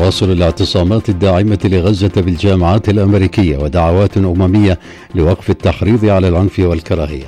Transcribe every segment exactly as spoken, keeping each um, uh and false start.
تواصل الاعتصامات الداعمة لغزة بالجامعات الأمريكية ودعوات أممية لوقف التحريض على العنف والكراهية.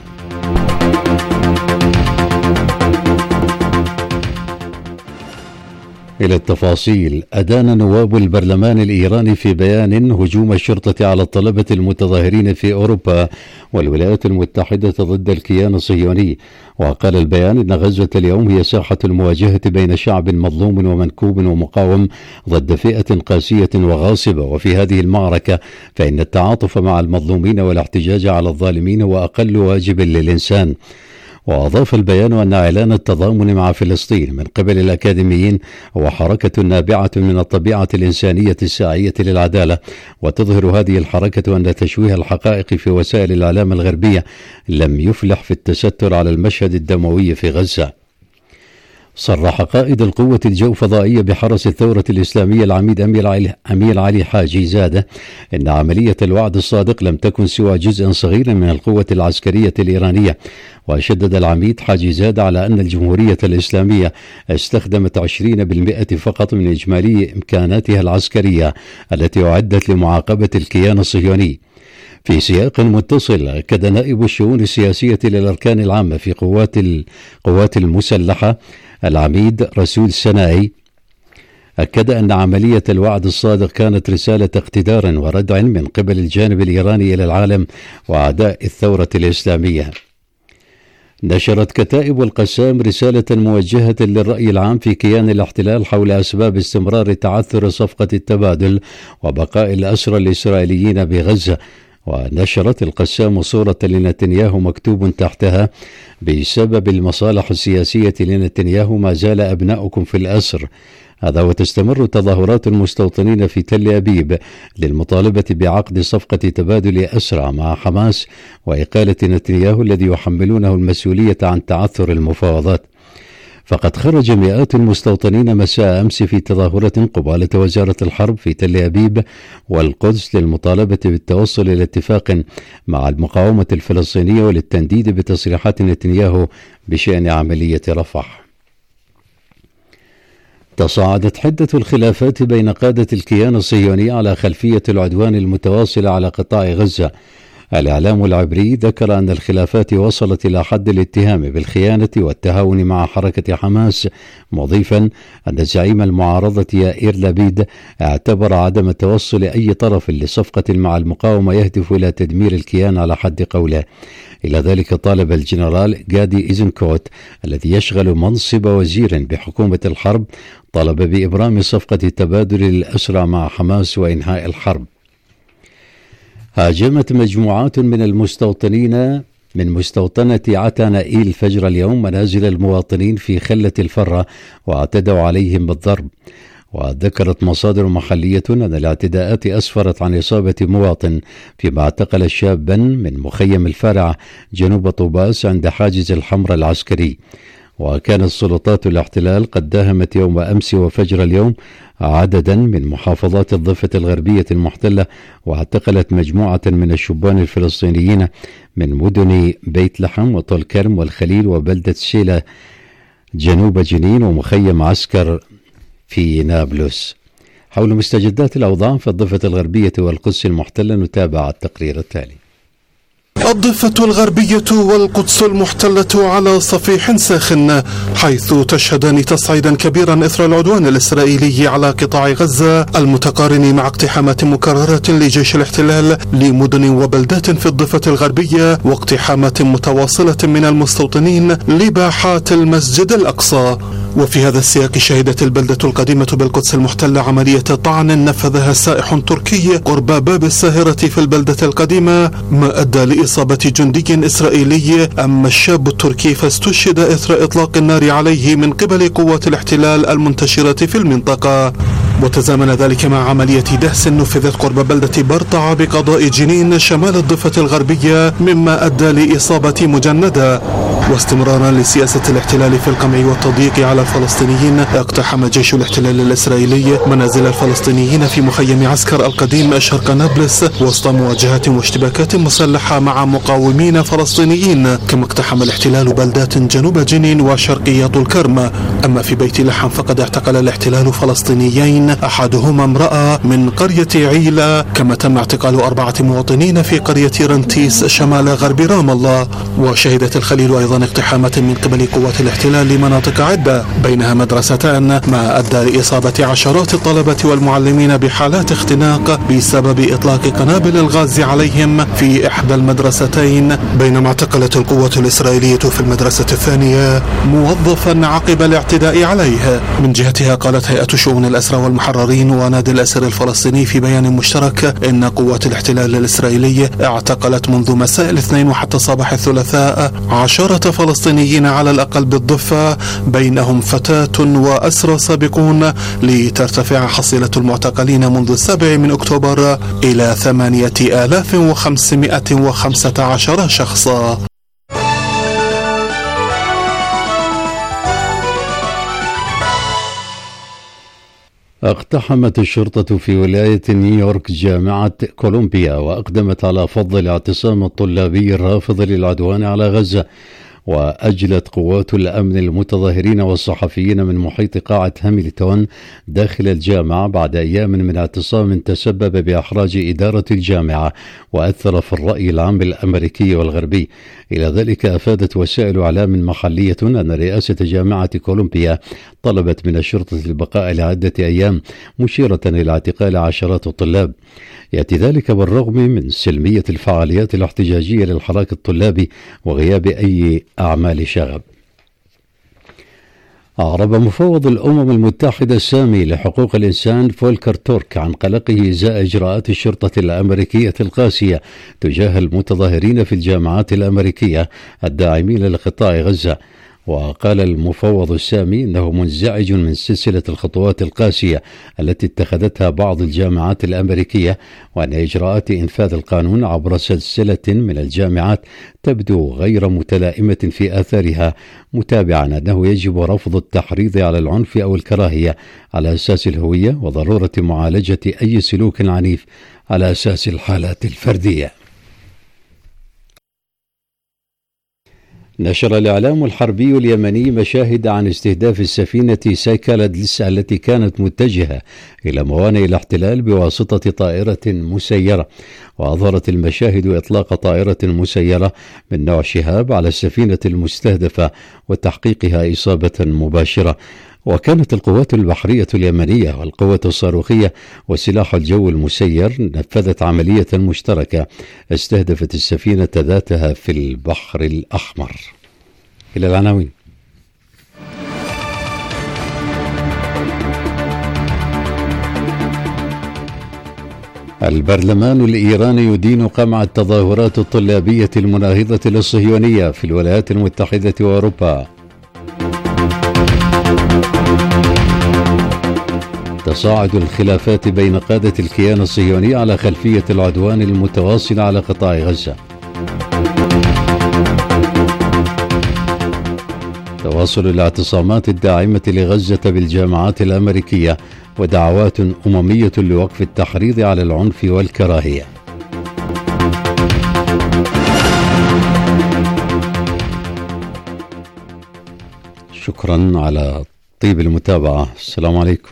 إلى التفاصيل. أدان نواب البرلمان الإيراني في بيان هجوم الشرطة على الطلبة المتظاهرين في أوروبا والولايات المتحدة ضد الكيان الصهيوني. وقال البيان إن غزة اليوم هي ساحة المواجهة بين شعب مظلوم ومنكوب ومقاوم ضد فئة قاسية وغاصبة، وفي هذه المعركة فإن التعاطف مع المظلومين والاحتجاج على الظالمين هو أقل واجب للإنسان. وأضاف البيان أن إعلان التضامن مع فلسطين من قبل الأكاديميين هو حركة نابعة من الطبيعة الإنسانية الساعية للعدالة، وتظهر هذه الحركة أن تشويه الحقائق في وسائل الإعلام الغربية لم يفلح في التستر على المشهد الدموي في غزة. صرح قائد القوة الجوفضائية بحرس الثورة الإسلامية العميد أمير علي حاجي زادة إن عملية الوعد الصادق لم تكن سوى جزء صغير من القوة العسكرية الإيرانية. وشدد العميد حاجي زادة على أن الجمهورية الإسلامية استخدمت عشرين بالمئة فقط من إجمالي إمكاناتها العسكرية التي أعدت لمعاقبة الكيان الصهيوني. في سياق متصل، أكد نائب الشؤون السياسية للأركان العامة في قوات القوات المسلحة العميد رسول سنائي أكد أن عملية الوعد الصادق كانت رسالة اقتدار وردع من قبل الجانب الإيراني إلى العالم وأعداء الثورة الإسلامية. نشرت كتائب القسام رسالة موجهة للرأي العام في كيان الاحتلال حول أسباب استمرار تعثر صفقة التبادل وبقاء الأسرى الإسرائيليين بغزة. ونشرت القسام صورة لنتنياهو مكتوب تحتها: بسبب المصالح السياسية لنتنياهو ما زال أبناؤكم في الأسر. هذا وتستمر تظاهرات المستوطنين في تل أبيب للمطالبة بعقد صفقة تبادل أسرى مع حماس وإقالة نتنياهو الذي يحملونه المسؤولية عن تعثر المفاوضات. فقد خرج مئات المستوطنين مساء أمس في تظاهرة قبالة وزارة الحرب في تل أبيب والقدس للمطالبة بالتوصل إلى اتفاق مع المقاومة الفلسطينية وللتنديد بتصريحات نتنياهو بشأن عملية رفح. تصاعدت حدة الخلافات بين قادة الكيان الصهيوني على خلفية العدوان المتواصل على قطاع غزة. الإعلام العبري ذكر أن الخلافات وصلت إلى حد الاتهام بالخيانة والتهاون مع حركة حماس، مضيفا أن زعيم المعارضة يائير لبيد اعتبر عدم توصل أي طرف لصفقة مع المقاومة يهدف إلى تدمير الكيان على حد قوله. إلى ذلك طالب الجنرال جادي إيزنكوت الذي يشغل منصب وزير بحكومة الحرب طلب بإبرام صفقة تبادل الأسرى مع حماس وإنهاء الحرب. هاجمت مجموعات من المستوطنين من مستوطنة عتانائيل فجر اليوم منازل المواطنين في خلة الفرة واعتدوا عليهم بالضرب. وذكرت مصادر محلية أن الاعتداءات أسفرت عن إصابة مواطن فيما اعتقل شابا من مخيم الفارع جنوب طوباس عند حاجز الحمراء العسكري. وكانت سلطات الاحتلال قد داهمت يوم أمس وفجر اليوم عددا من محافظات الضفة الغربية المحتلة واعتقلت مجموعة من الشبان الفلسطينيين من مدن بيت لحم وطول كرم والخليل وبلدة سيلة جنوب جنين ومخيم عسكر في نابلس. حول مستجدات الأوضاع في الضفة الغربية والقدس المحتلة نتابع التقرير التالي. الضفة الغربية والقدس المحتلة على صفيح ساخن، حيث تشهدان تصعيدا كبيرا إثر العدوان الإسرائيلي على قطاع غزة المتقارن مع اقتحامات مكررة لجيش الاحتلال لمدن وبلدات في الضفة الغربية واقتحامات متواصلة من المستوطنين لباحات المسجد الأقصى. وفي هذا السياق شهدت البلدة القديمة بالقدس المحتلة عملية طعن نفذها سائح تركي قرب باب الساهرة في البلدة القديمة، ما أدى لإصابة جندي إسرائيلي أما الشاب التركي فاستشهد إثر إطلاق النار عليه من قبل قوات الاحتلال المنتشرة في المنطقة. وتزامن ذلك مع عملية دهس نفذت قرب بلدة برطع بقضاء جنين شمال الضفة الغربية، مما أدى لإصابة مجندة. واستمرارا لسياسة الاحتلال في القمع والتضييق على الفلسطينيين، اقتحم جيش الاحتلال الإسرائيلي منازل الفلسطينيين في مخيم عسكر القديم شرق نابلس وسط مواجهات واشتباكات مسلحة مع مقاومين فلسطينيين. كما اقتحم الاحتلال بلدات جنوب جنين وشرقية طول كرم أما في بيت لحم فقد اعتقل الاحتلال فلسطينيين أحدهما امرأة من قرية عيلة، كما تم اعتقال أربعة مواطنين في قرية رنتيس شمال غرب رام الله. وشهدت الخليل أيضا اقتحامات من قبل قوات الاحتلال لمناطق عدة بينها مدرستان، ما أدى لإصابة عشرات الطلبة والمعلمين بحالات اختناق بسبب إطلاق قنابل الغاز عليهم في إحدى المدرستين، بينما اعتقلت القوات الإسرائيلية في المدرسة الثانية موظفا عقب الاعتداء عليه. من جهتها قالت هيئة شؤون الأسرى والمحررين ونادي الأسر الفلسطيني في بيان مشترك إن قوات الاحتلال الإسرائيلي اعتقلت منذ مساء الاثنين وحتى صباح الثلاثاء عشرة فلسطينيين على الأقل بالضفة، بينهم فتاة وأسرى سابقون، لترتفع حصيلة المعتقلين منذ السابع من أكتوبر إلى ثمانية آلاف وخمسمائة وخمسة عشر شخصا. اقتحمت الشرطة في ولاية نيويورك جامعة كولومبيا وأقدمت على فض الاعتصام الطلابي الرافض للعدوان على غزة، وأجلت قوات الأمن المتظاهرين والصحفيين من محيط قاعة هاملتون داخل الجامعة بعد أيام من اعتصام تسبب بإحراج إدارة الجامعة وأثر في الرأي العام الأمريكي والغربي. إلى ذلك أفادت وسائل إعلام محلية أن رئاسة جامعة كولومبيا طلبت من الشرطة البقاء لعدة أيام، مشيرة إلى اعتقال عشرات الطلاب. يأتي ذلك بالرغم من سلمية الفعاليات الاحتجاجية للحراك الطلابي وغياب أي أعمال شغب. أعرب مفوض الأمم المتحدة السامي لحقوق الإنسان فولكر تورك عن قلقه إزاء إجراءات الشرطة الأمريكية القاسية تجاه المتظاهرين في الجامعات الأمريكية الداعمين لقطاع غزة. وقال المفوض السامي إنه منزعج من سلسلة الخطوات القاسية التي اتخذتها بعض الجامعات الأمريكية، وأن إجراءات إنفاذ القانون عبر سلسلة من الجامعات تبدو غير متلائمة في آثارها، متابعا أنه يجب رفض التحريض على العنف أو الكراهية على أساس الهوية، وضرورة معالجة أي سلوك عنيف على أساس الحالات الفردية. نشر الإعلام الحربي اليمني مشاهد عن استهداف السفينة سايكالادلس التي كانت متجهة إلى موانئ الاحتلال بواسطة طائرة مسيرة، وأظهرت المشاهد إطلاق طائرة مسيرة من نوع شهاب على السفينة المستهدفة وتحقيقها إصابة مباشرة. وكانت القوات البحرية اليمنية والقوة الصاروخية وسلاح الجو المسير نفذت عملية مشتركة استهدفت السفينة ذاتها في البحر الأحمر. إلى العناوين. البرلمان الإيراني يدين قمع التظاهرات الطلابية المناهضة للصهيونية في الولايات المتحدة وأوروبا. تصاعد الخلافات بين قادة الكيان الصهيوني على خلفية العدوان المتواصل على قطاع غزة. تواصل الاعتصامات الداعمة لغزة بالجامعات الأمريكية ودعوات أممية لوقف التحريض على العنف والكراهية. شكرا على طيب المتابعة. السلام عليكم.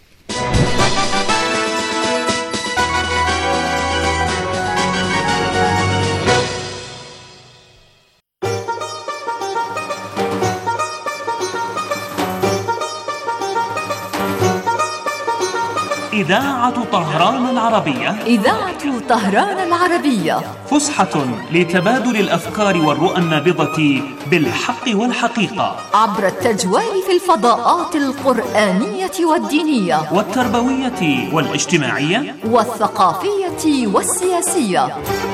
إذاعة طهران العربية. إذاعة طهران العربية فسحة لتبادل الأفكار والرؤى النابضة بالحق والحقيقة عبر التجوال في الفضاءات القرآنية والدينية والتربوية والاجتماعية والثقافية والسياسية.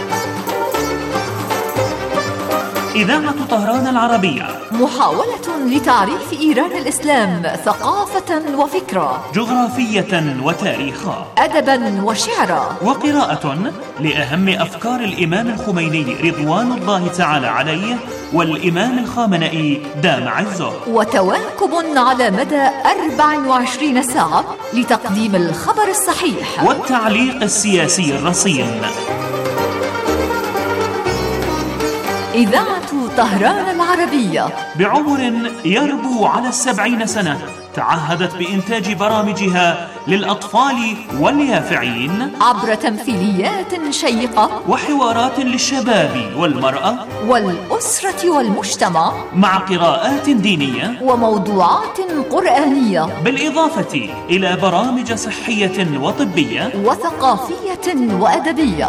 إذاعة طهران العربية محاولة لتعريف إيران الإسلام ثقافة وفكرة، جغرافية وتاريخا، أدبا وشعرا، وقراءة لأهم أفكار الإمام الخميني رضوان الله تعالى عليه والإمام الخامنئي دام عزه، وتواكب على مدى أربع وعشرين ساعة لتقديم الخبر الصحيح والتعليق السياسي الرصين. إذاعة طهران العربية. العربية. بعمر يربو على السبعين سنة تعهدت بإنتاج برامجها للأطفال واليافعين عبر تمثيليات شيقة وحوارات للشباب والمرأة والأسرة والمجتمع مع قراءات دينية وموضوعات قرآنية، بالإضافة إلى برامج صحية وطبية وثقافية وأدبية.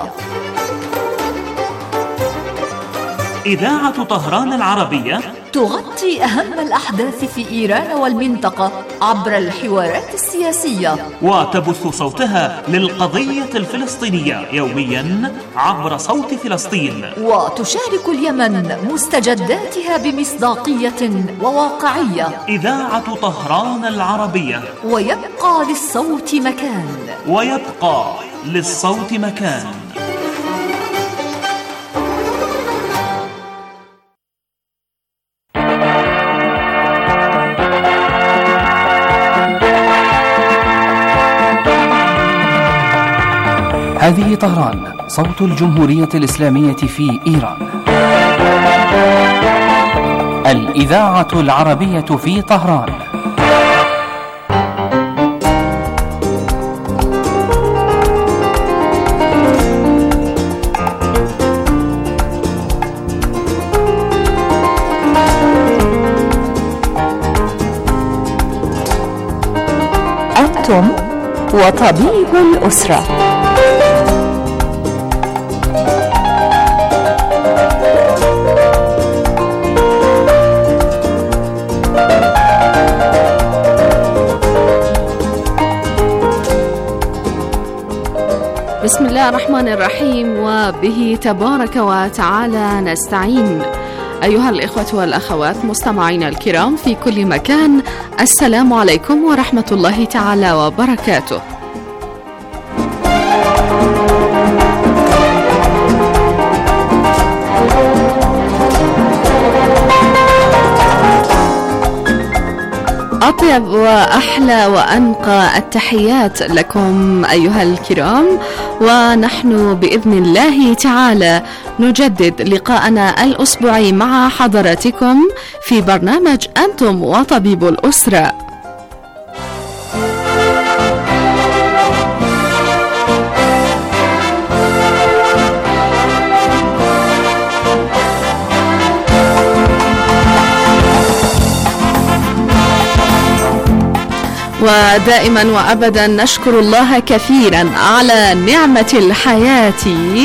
إذاعة طهران العربية تغطي أهم الأحداث في إيران والمنطقة عبر الحوارات السياسية، وتبث صوتها للقضية الفلسطينية يوميا عبر صوت فلسطين، وتشارك اليمن مستجداتها بمصداقية وواقعية. إذاعة طهران العربية، ويبقى للصوت مكان، ويبقى للصوت مكان. هذه طهران، صوت الجمهورية الإسلامية في إيران. الإذاعة العربية في طهران. أنتم وطبيب الأسرة. بسم الله الرحمن الرحيم، وبه تبارك وتعالى نستعين. أيها الإخوة والأخوات مستمعينا الكرام في كل مكان، السلام عليكم ورحمة الله تعالى وبركاته. أطيب وأحلى وأنقى التحيات لكم أيها الكرام، ونحن بإذن الله تعالى نجدد لقاءنا الأسبوعي مع حضراتكم في برنامج أنتم وطبيب الأسرة. ودائما وأبدا نشكر الله كثيرا على نعمة الحياة،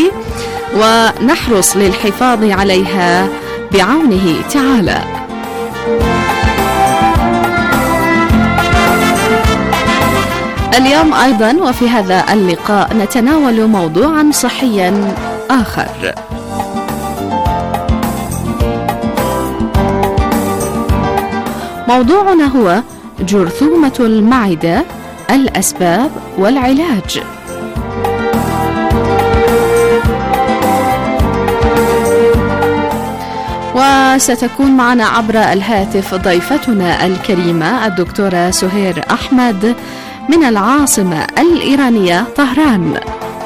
ونحرص للحفاظ عليها بعونه تعالى. اليوم أيضا وفي هذا اللقاء نتناول موضوعا صحيا آخر. موضوعنا هو جرثومة المعدة، الأسباب والعلاج. وستكون معنا عبر الهاتف ضيفتنا الكريمة الدكتورة سهير أحمد من العاصمة الإيرانية طهران.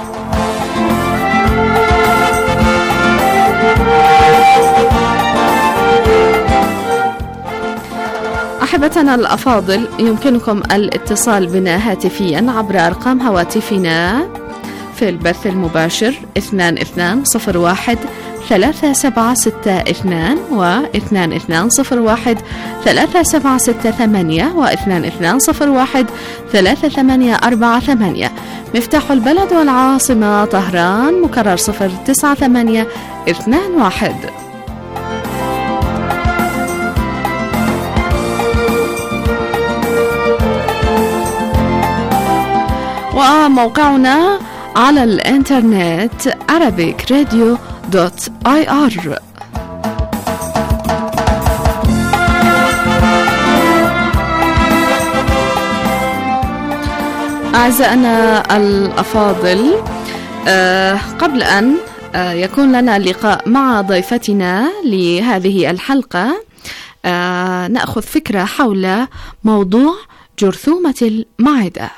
أحبتنا الأفاضل، يمكنكم الاتصال بنا هاتفيا عبر أرقام هواتفنا في البث المباشر اثنان اثنان صفر واحد ثلاثة سبعة ستة اثنان واثنان اثنان صفر واحد ثلاثة سبعة ستة ثمانية واثنان اثنان صفر واحد ثلاثة ثمانية أربعة ثمانية. مفتاح البلد والعاصمة طهران مكرر صفر تسعة ثمانية اثنان واحد. وموقعنا على الانترنت arabic radio dot i r. أعزائنا الأفاضل، أه قبل أن أه يكون لنا لقاء مع ضيفتنا لهذه الحلقة، أه نأخذ فكرة حول موضوع جرثومة المعدة.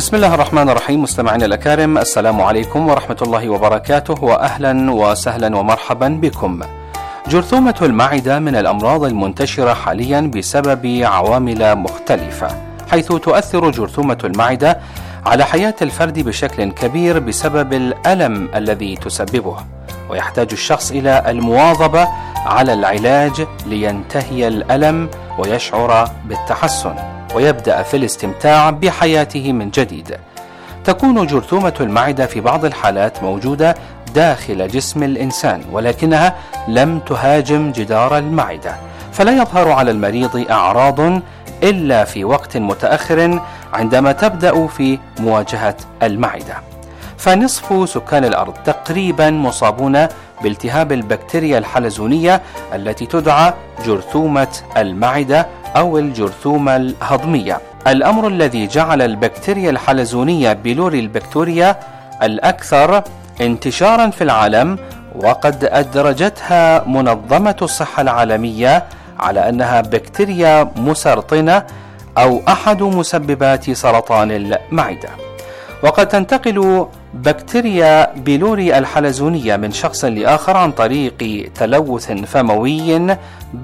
بسم الله الرحمن الرحيم. مستمعينا الأكارم، السلام عليكم ورحمة الله وبركاته، وأهلا وسهلا ومرحبا بكم. جرثومة المعدة من الأمراض المنتشرة حاليا بسبب عوامل مختلفة، حيث تؤثر جرثومة المعدة على حياة الفرد بشكل كبير بسبب الألم الذي تسببه، ويحتاج الشخص إلى المواظبة على العلاج لينتهي الألم ويشعر بالتحسن ويبدأ في الاستمتاع بحياته من جديد. تكون جرثومة المعدة في بعض الحالات موجودة داخل جسم الإنسان، ولكنها لم تهاجم جدار المعدة، فلا يظهر على المريض أعراض إلا في وقت متأخر عندما تبدأ في مواجهة المعدة. فنصف سكان الأرض تقريبا مصابون بالتهاب البكتيريا الحلزونية التي تدعى جرثومة المعدة أو الجرثومة الهضمية، الأمر الذي جعل البكتيريا الحلزونية بيلوري البكتيريا الأكثر انتشارا في العالم، وقد أدرجتها منظمة الصحة العالمية على أنها بكتيريا مسرطنة أو أحد مسببات سرطان المعدة. وقد تنتقل بكتيريا بيلوري الحلزونية من شخص لآخر عن طريق تلوث فموي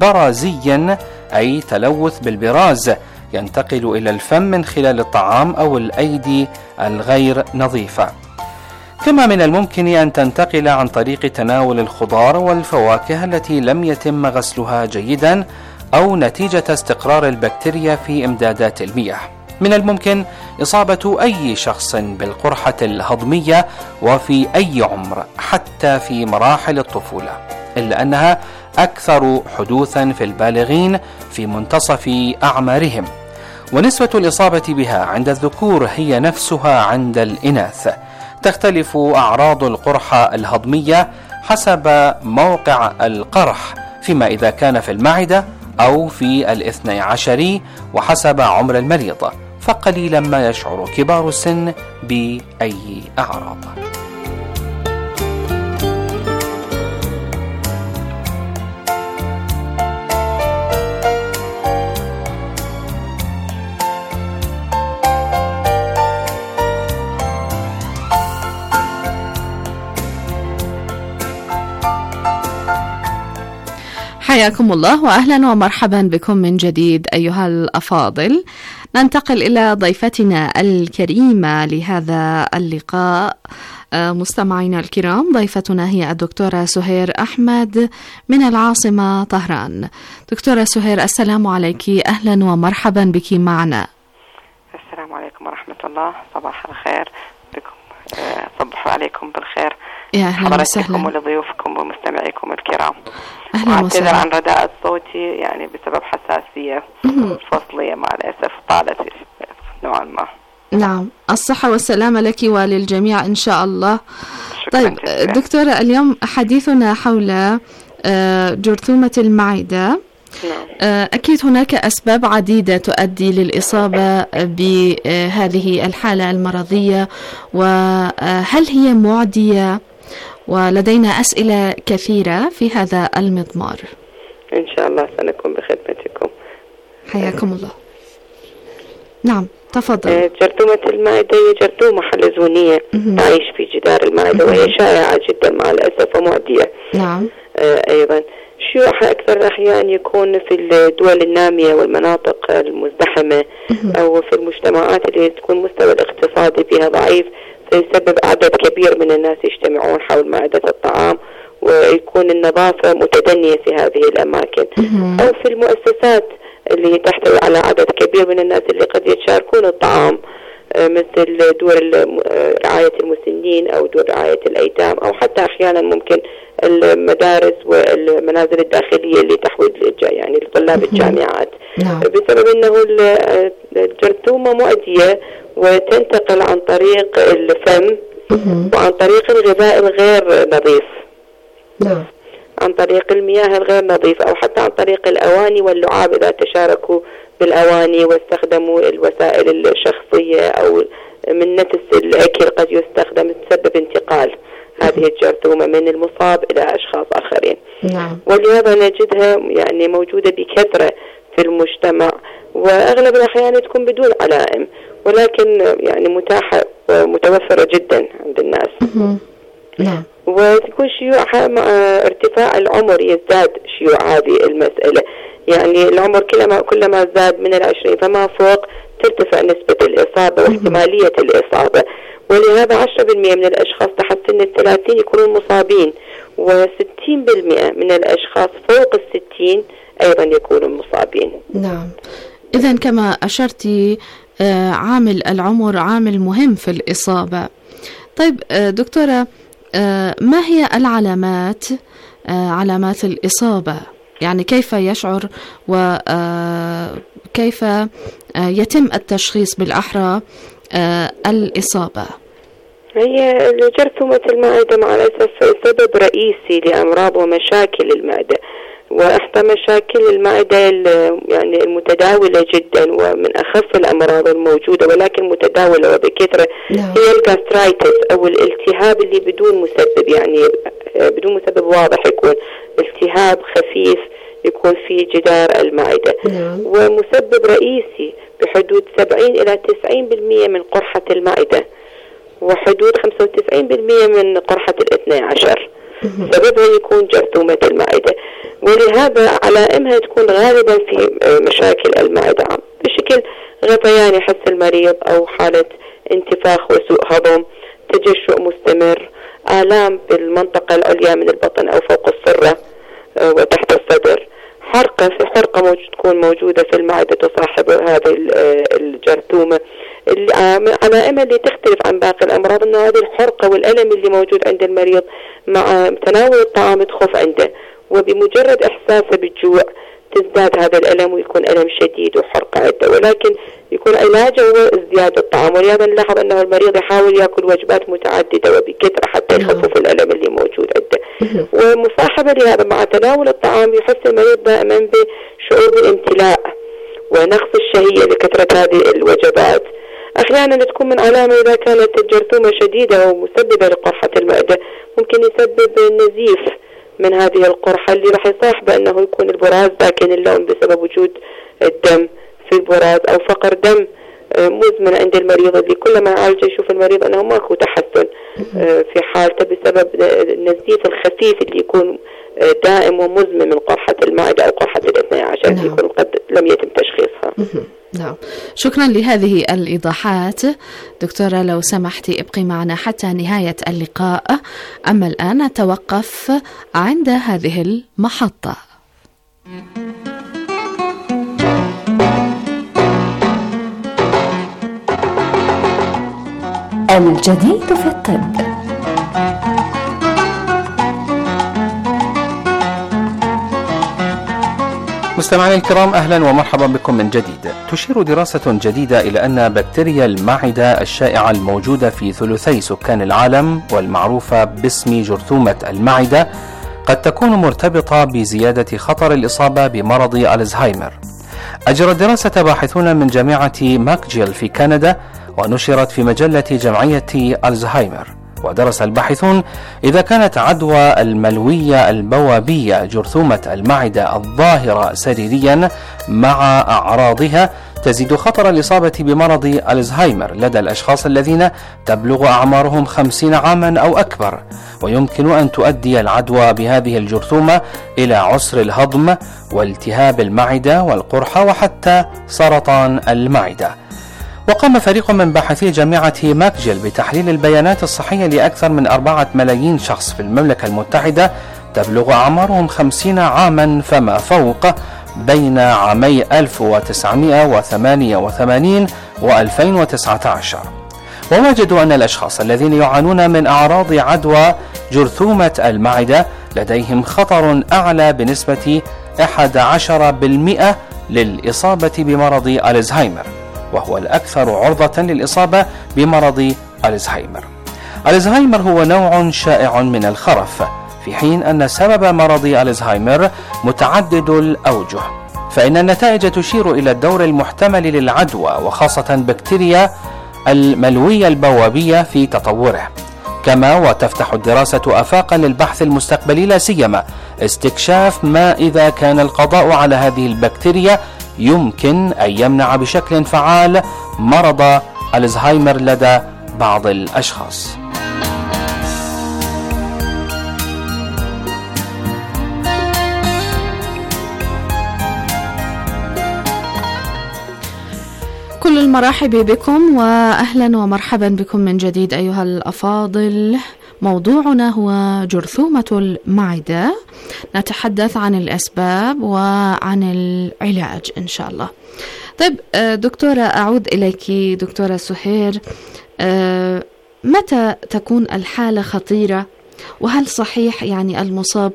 برازي، أي تلوث بالبراز ينتقل إلى الفم من خلال الطعام أو الأيدي الغير نظيفة. كما من الممكن أن تنتقل عن طريق تناول الخضار والفواكه التي لم يتم غسلها جيدا، أو نتيجة استقرار البكتيريا في إمدادات المياه. من الممكن إصابة أي شخص بالقرحة الهضمية وفي أي عمر، حتى في مراحل الطفولة، إلا أنها أكثر حدوثا في البالغين في منتصف أعمارهم، ونسبة الإصابة بها عند الذكور هي نفسها عند الإناث. تختلف أعراض القرحة الهضمية حسب موقع القرح، فيما إذا كان في المعدة أو في الاثني عشري، وحسب عمر المريض، فقليلا ما يشعر كبار السن بأي أعراض. حياكم الله وأهلا ومرحبا بكم من جديد أيها الأفاضل. ننتقل إلى ضيفتنا الكريمة لهذا اللقاء. مستمعينا الكرام، ضيفتنا هي الدكتورة سهير أحمد من العاصمة طهران. دكتورة سهير، السلام عليك، أهلا ومرحبا بك معنا. السلام عليكم ورحمة الله، صباح الخير بكم، صبحوا عليكم بالخير يا أهلا وسهلا ولضيوفكم ومستمعيكم الكرام. أهلا وسهلا. عن رداءة صوتي يعني بسبب حساسية فصلية مع الأسف طالت نوعا ما. نعم، الصحة والسلامة لك وللجميع إن شاء الله. طيب دكتورة، اليوم حديثنا حول جرثومة المعدة. أكيد هناك أسباب عديدة تؤدي للإصابة بهذه الحالة المرضية، وهل هي معدية؟ ولدينا أسئلة كثيرة في هذا المضمار. إن شاء الله سنكون بخدمتكم. حياكم الله. نعم تفضل. جرثومة المعدة هي جرثومة حلزونية تعيش في جدار المعدة، وهي شائعة جدا مع الأسف ومعدية. نعم. أيضا شيوعها أكثر الأحيان يكون في الدول النامية والمناطق المزدحمة، أو في المجتمعات اللي تكون مستوى الاقتصادي فيها ضعيف، فيسبب عدد كبير من الناس يجتمعون حول مائدة الطعام، ويكون النظافة متدنية في هذه الأماكن. أو في المؤسسات اللي تحتوي على عدد كبير من الناس اللي قد يتشاركون الطعام، مثل دور رعاية المسنين أو دور رعاية الأيتام، أو حتى أحيانا ممكن المدارس والمنازل الداخلية اللي تحوي يعني لطلاب الجامعات، بسبب أنه الجرثومة مؤدية وتنتقل عن طريق الفم وعن طريق الغذاء الغير نظيف، عن طريق المياه الغير نظيفة، أو حتى عن طريق الأواني واللعاب إذا تشاركوا بالأواني واستخدموا الوسائل الشخصية أو من نفس الأكل قد يستخدم، تسبب انتقال هذه الجرثومة من المصاب إلى أشخاص آخرين. نعم. ولهذا نجدها يعني موجودة بكثرة في المجتمع، وأغلب الأحيان تكون بدون علائم، ولكن يعني متاحة ومتوفرة جدا عند الناس. نعم. وتكون شيوعها مع ارتفاع العمر يزداد شيوع هذه المسألة، يعني العمر كلما كلما زاد من العشرين فما فوق ترتفع نسبة الإصابة واحتمالية الإصابة، ولهذا عشرة بالمئة من الأشخاص تحت سن الثلاثين يكونون مصابين، وستين بالمئة من الأشخاص فوق الستين أيضا يكونوا مصابين. نعم. إذن كما أشرتي عامل العمر عامل مهم في الإصابة. طيب دكتورة، ما هي العلامات علامات الإصابة؟ يعني كيف يشعر وكيف يتم التشخيص بالأحرى الإصابة؟ هي جرثومة المعدة مع الأسف سبب رئيسي لأمراض ومشاكل المعدة، وإحدى مشاكل المعدة يعني المتداولة جدا ومن أخف الأمراض الموجودة ولكن متداولة وبكثرة هي الجاسترايتس أو الالتهاب اللي بدون مسبب، يعني بدون مسبب واضح، يكون التهاب خفيف يكون في جدار المعدة، ومسبب رئيسي بحدود سبعين إلى تسعين بالمئة من قرحة المعدة، وحدود خمسة وتسعين بالمئة من قرحة الاثنى عشر. سببها يكون جرثومة المعدة، ولهذا علائمها تكون غالبا في مشاكل المعدة بشكل غثيان يحس المريض، أو حالة انتفاخ وسوء هضم، تجشؤ مستمر، آلام بالمنطقة العليا من البطن أو فوق السرة وتحت الصدر، حرقة في حرقة موجود تكون موجودة في المعدة تصاحب هذه الجرثومة. العلائم اللي تختلف عن باقي الأمراض أن هذه الحرقة والألم اللي موجود عند المريض مع تناول الطعام تخف عنده، وبمجرد إحساسه بالجوع تزداد هذا الألم ويكون ألم شديد وحرقة عنده، ولكن يكون علاجه هو ازدياد الطعام، ولهذا نلاحظ أنه المريض يحاول يأكل وجبات متعددة وبكثرة حتى يخفف الألم اللي موجود عنده. ومصاحبة لهذا مع تناول الطعام يحس المريض دائما بشعور بالامتلاء ونقص الشهية لكثرة هذه الوجبات. أحيانا تكون من علامة إذا كانت الجرثومة شديدة ومسببة لقرحة المعدة ممكن يسبب نزيف من هذه القرحة اللي راح يصاحب أنه يكون البراز داكن اللون بسبب وجود الدم في البراز، أو فقر دم مزمن عند المريض اللي كلما عالجه يشوف المريض أنه ماكو تحسن في حالته بسبب النزيف الخفيف اللي يكون دائم ومزمن من قرحة المعدة أو قرحة الاثنى عشر اللي يكون قد لم يتم تشخيصها. نعم، شكرا لهذه الإيضاحات دكتورة. لو سمحتي ابقي معنا حتى نهاية اللقاء، أما الآن نتوقف عند هذه المحطة. الجديد في الطب. مستمعينا الكرام، أهلا ومرحبا بكم من جديد. تشير دراسة جديدة إلى أن بكتيريا المعدة الشائعة الموجودة في ثلثي سكان العالم والمعروفة باسم جرثومة المعدة قد تكون مرتبطة بزيادة خطر الإصابة بمرض الزهايمر. أجرى الدراسة باحثون من جامعة ماكجيل في كندا ونشرت في مجلة جمعية الزهايمر. ودرس الباحثون إذا كانت عدوى الملوية البوابية جرثومة المعدة الظاهرة سريريا مع أعراضها تزيد خطر الإصابة بمرض الزهايمر لدى الأشخاص الذين تبلغ أعمارهم خمسين عاما أو أكبر، ويمكن أن تؤدي العدوى بهذه الجرثومة إلى عسر الهضم والتهاب المعدة والقرحة وحتى سرطان المعدة. وقام فريق من باحثي جامعة ماكجيل بتحليل البيانات الصحية لأكثر من أربعة ملايين شخص في المملكة المتحدة تبلغ أعمارهم خمسين عاما فما فوق بين عامي ألف وتسعمائة وثمانية وثمانين وألفين وتسعة عشر، ووجدوا أن الأشخاص الذين يعانون من أعراض عدوى جرثومة المعدة لديهم خطر أعلى بنسبة أحد عشر بالمئة للإصابة بمرض الزهايمر، وهو الأكثر عرضة للإصابة بمرض الزهايمر. الزهايمر هو نوع شائع من الخرف، في حين أن سبب مرض الزهايمر متعدد الأوجه، فإن النتائج تشير إلى الدور المحتمل للعدوى وخاصة بكتيريا الملوية البوابية في تطوره. كما وتفتح الدراسة آفاقا للبحث المستقبلي، لا سيما استكشاف ما إذا كان القضاء على هذه البكتيريا يمكن أن يمنع بشكل فعال مرض الزهايمر لدى بعض الأشخاص. كل المرحب بكم وأهلا ومرحبا بكم من جديد أيها الأفاضل. موضوعنا هو جرثومة المعدة، نتحدث عن الأسباب وعن العلاج إن شاء الله. طيب دكتورة، أعود إليك دكتورة سهير، متى تكون الحالة خطيرة؟ وهل صحيح يعني المصاب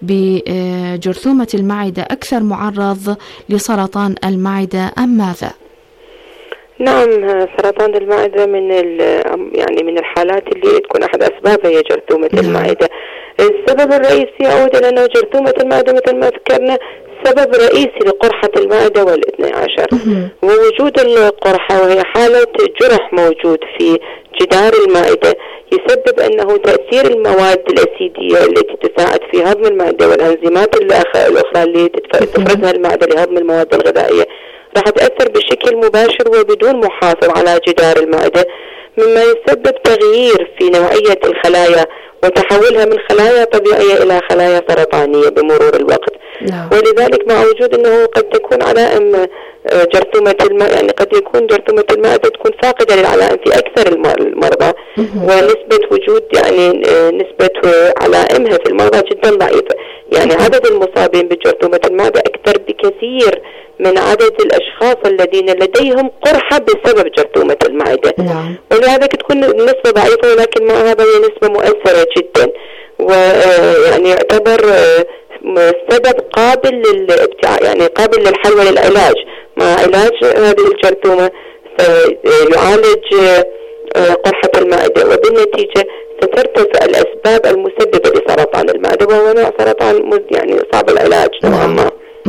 بجرثومة المعدة أكثر معرض لسرطان المعدة أم ماذا؟ نعم، سرطان المعدة من يعني من الحالات اللي تكون أحد أسبابها هي جرثومة نعم. المعدة. السبب الرئيسي يعود إلى أنه جرثومة المعدة مثل ما ذكرنا سبب رئيسي لقرحة المعدة والاثني عشر، ووجود القرحة وهي حالة جرح موجود في جدار المعدة يسبب أنه تأثير المواد الأسيدية التي تساعد في هضم المعدة والأنزيمات الأخرى اللي تفرزها المعدة لهضم المواد الغذائية راح تأثر بشكل مباشر وبدون محافظ على جدار المعدة، مما يسبب تغيير في نوعية الخلايا وتحولها من خلايا طبيعية إلى خلايا سرطانية بمرور الوقت. لا. ولذلك مع وجود أنه قد تكون علائم جرثومة الماء، يعني قد يكون جرثومة المعدة تكون فاقدة للعلائم في أكثر المرضى، ونسبة وجود يعني نسبة علائمها في المرضى جدا ضعيفة. يعني عدد المصابين بجرثومة المعدة أكثر بكثير من عدد الأشخاص الذين لديهم قرحة بسبب جرثومة المعدة. نعم. ولهذا تكون النسبة ضعيفة، ولكن مع هذا هي نسبة مؤثرة جدا، ويعني يعتبر سبب قابل للابتعاء، يعني قابل للحل وللعلاج. مع علاج هذه الجرثومة سيعالج قرحة المعدة، وبالنتيجة سترتفع الأسباب المسببة لسرطان المعدة، وهو نوع سرطان يعني صعب العلاج نوعا ما.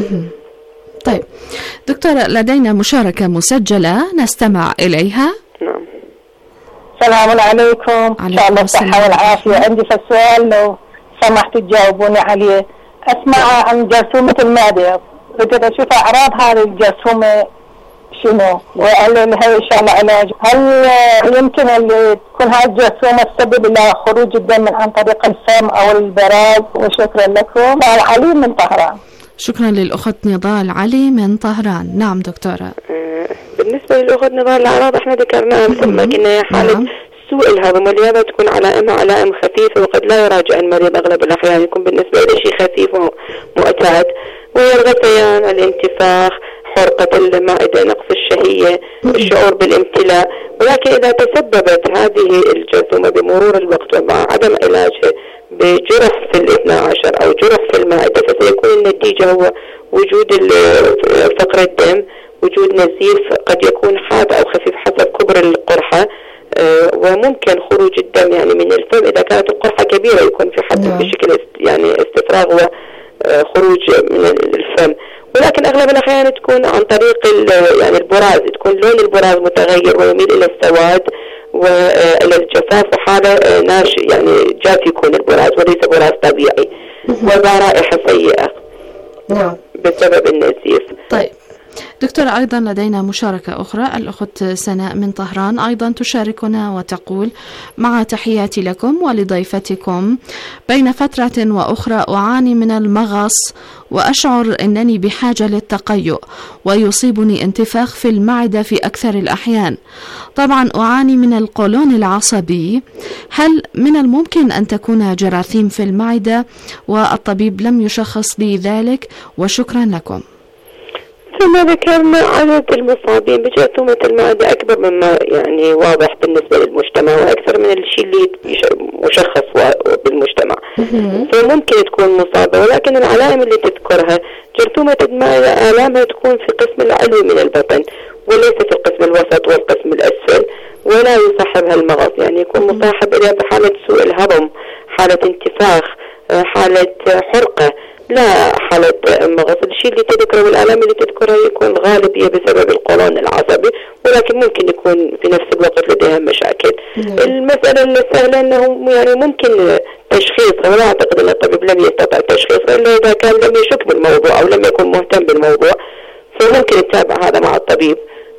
طيب دكتورة، لدينا مشاركة مسجلة نستمع إليها. نعم. السلام عليكم، إن شاء الله الصحة والعافية. عندي سؤال لو سمحتوا تجاوبوني عليه. أسمع عن جرثومة المعدة، بدأت أشوف أعراض هذه الجرثومة شنو، وقال لي هي إن شاء الله علاج. هل يمكن اللي تكون هذه الجرثومة تسبب إلى خروج الدم عن طريق الفم أو البراز؟ وشكرا لكم. علي من طهران. شكرا للأخت نضال علي من طهران. نعم دكتورة. بالنسبة للأخت نضال الأعراض احنا ذكرناها مثل ما قلنا، حالة نعم. سوء الهضم، ولهذا تكون علائمها علائم خفيفة وقد لا يراجع المريض أغلب الأحيان، يكون بالنسبة إلى شيء خفيف ومعتاد، وهي الغثيان، الانتفاخ، حرقة المعدة، نقص الشهية، الشعور بالامتلاء. ولكن إذا تسببت هذه الجرثومة بمرور الوقت ومع عدم علاجها بجرح في الاثنى عشر أو جرح في المعدة، فسيكون النتيجة هو وجود فقر الدم، وجود نزيف قد يكون حاد أو خفيف حسب كبر القرحة، وممكن خروج الدم يعني من الفم. إذا كانت القرحة كبيرة يكون في حد بشكل يعني استفراغ وخروج من الفم، ولكن أغلب الأحيان تكون عن طريق يعني البراز، تكون لون البراز متغير ويميل إلى السواد وإلى الجفاف، وحالة ناشئ يعني جاف يكون البراز وليس براز طبيعي، ورائحة سيئة بسبب النزيف. طيب دكتورة، أيضا لدينا مشاركة أخرى، الأخت سناء من طهران أيضا تشاركنا وتقول: مع تحياتي لكم ولضيفتكم، بين فترة وأخرى أعاني من المغص وأشعر أنني بحاجة للتقيؤ، ويصيبني انتفاخ في المعدة في أكثر الأحيان. طبعا أعاني من القولون العصبي، هل من الممكن أن تكون جراثيم في المعدة؟ والطبيب لم يشخص لي ذلك، وشكرا لكم. ثم ذكرنا عدد المصابين بجرثومة المعدة أكبر مما يعني واضح بالنسبة للمجتمع، وأكثر من الشيء اللي مشخص بالمجتمع. فممكن تكون مصابة، ولكن العلائم اللي تذكرها جرثومة المعدة آلامها تكون في القسم العلوي من البطن وليس في القسم الوسط والقسم الأسفل، ولا يصاحبها المغص، يعني يكون مصاحب إليها بحالة سوء الهضم، حالة انتفاخ، حالة حرقة، لا حالة مغص. الشيء اللي تذكره والآلام اللي تذكرها يكون غالبية بسبب القولون العصبي، ولكن ممكن يكون في نفس الوقت لديها مشاكل. مم. المسألة السهلة أنه يعني ممكن تشخيصها، ولا أعتقد أن الطبيب لم يستطع تشخيصها إلا إذا كان لم يشك بالموضوع أو لم يكن مهتم بالموضوع، فممكن يتابع هذا مع الطبيب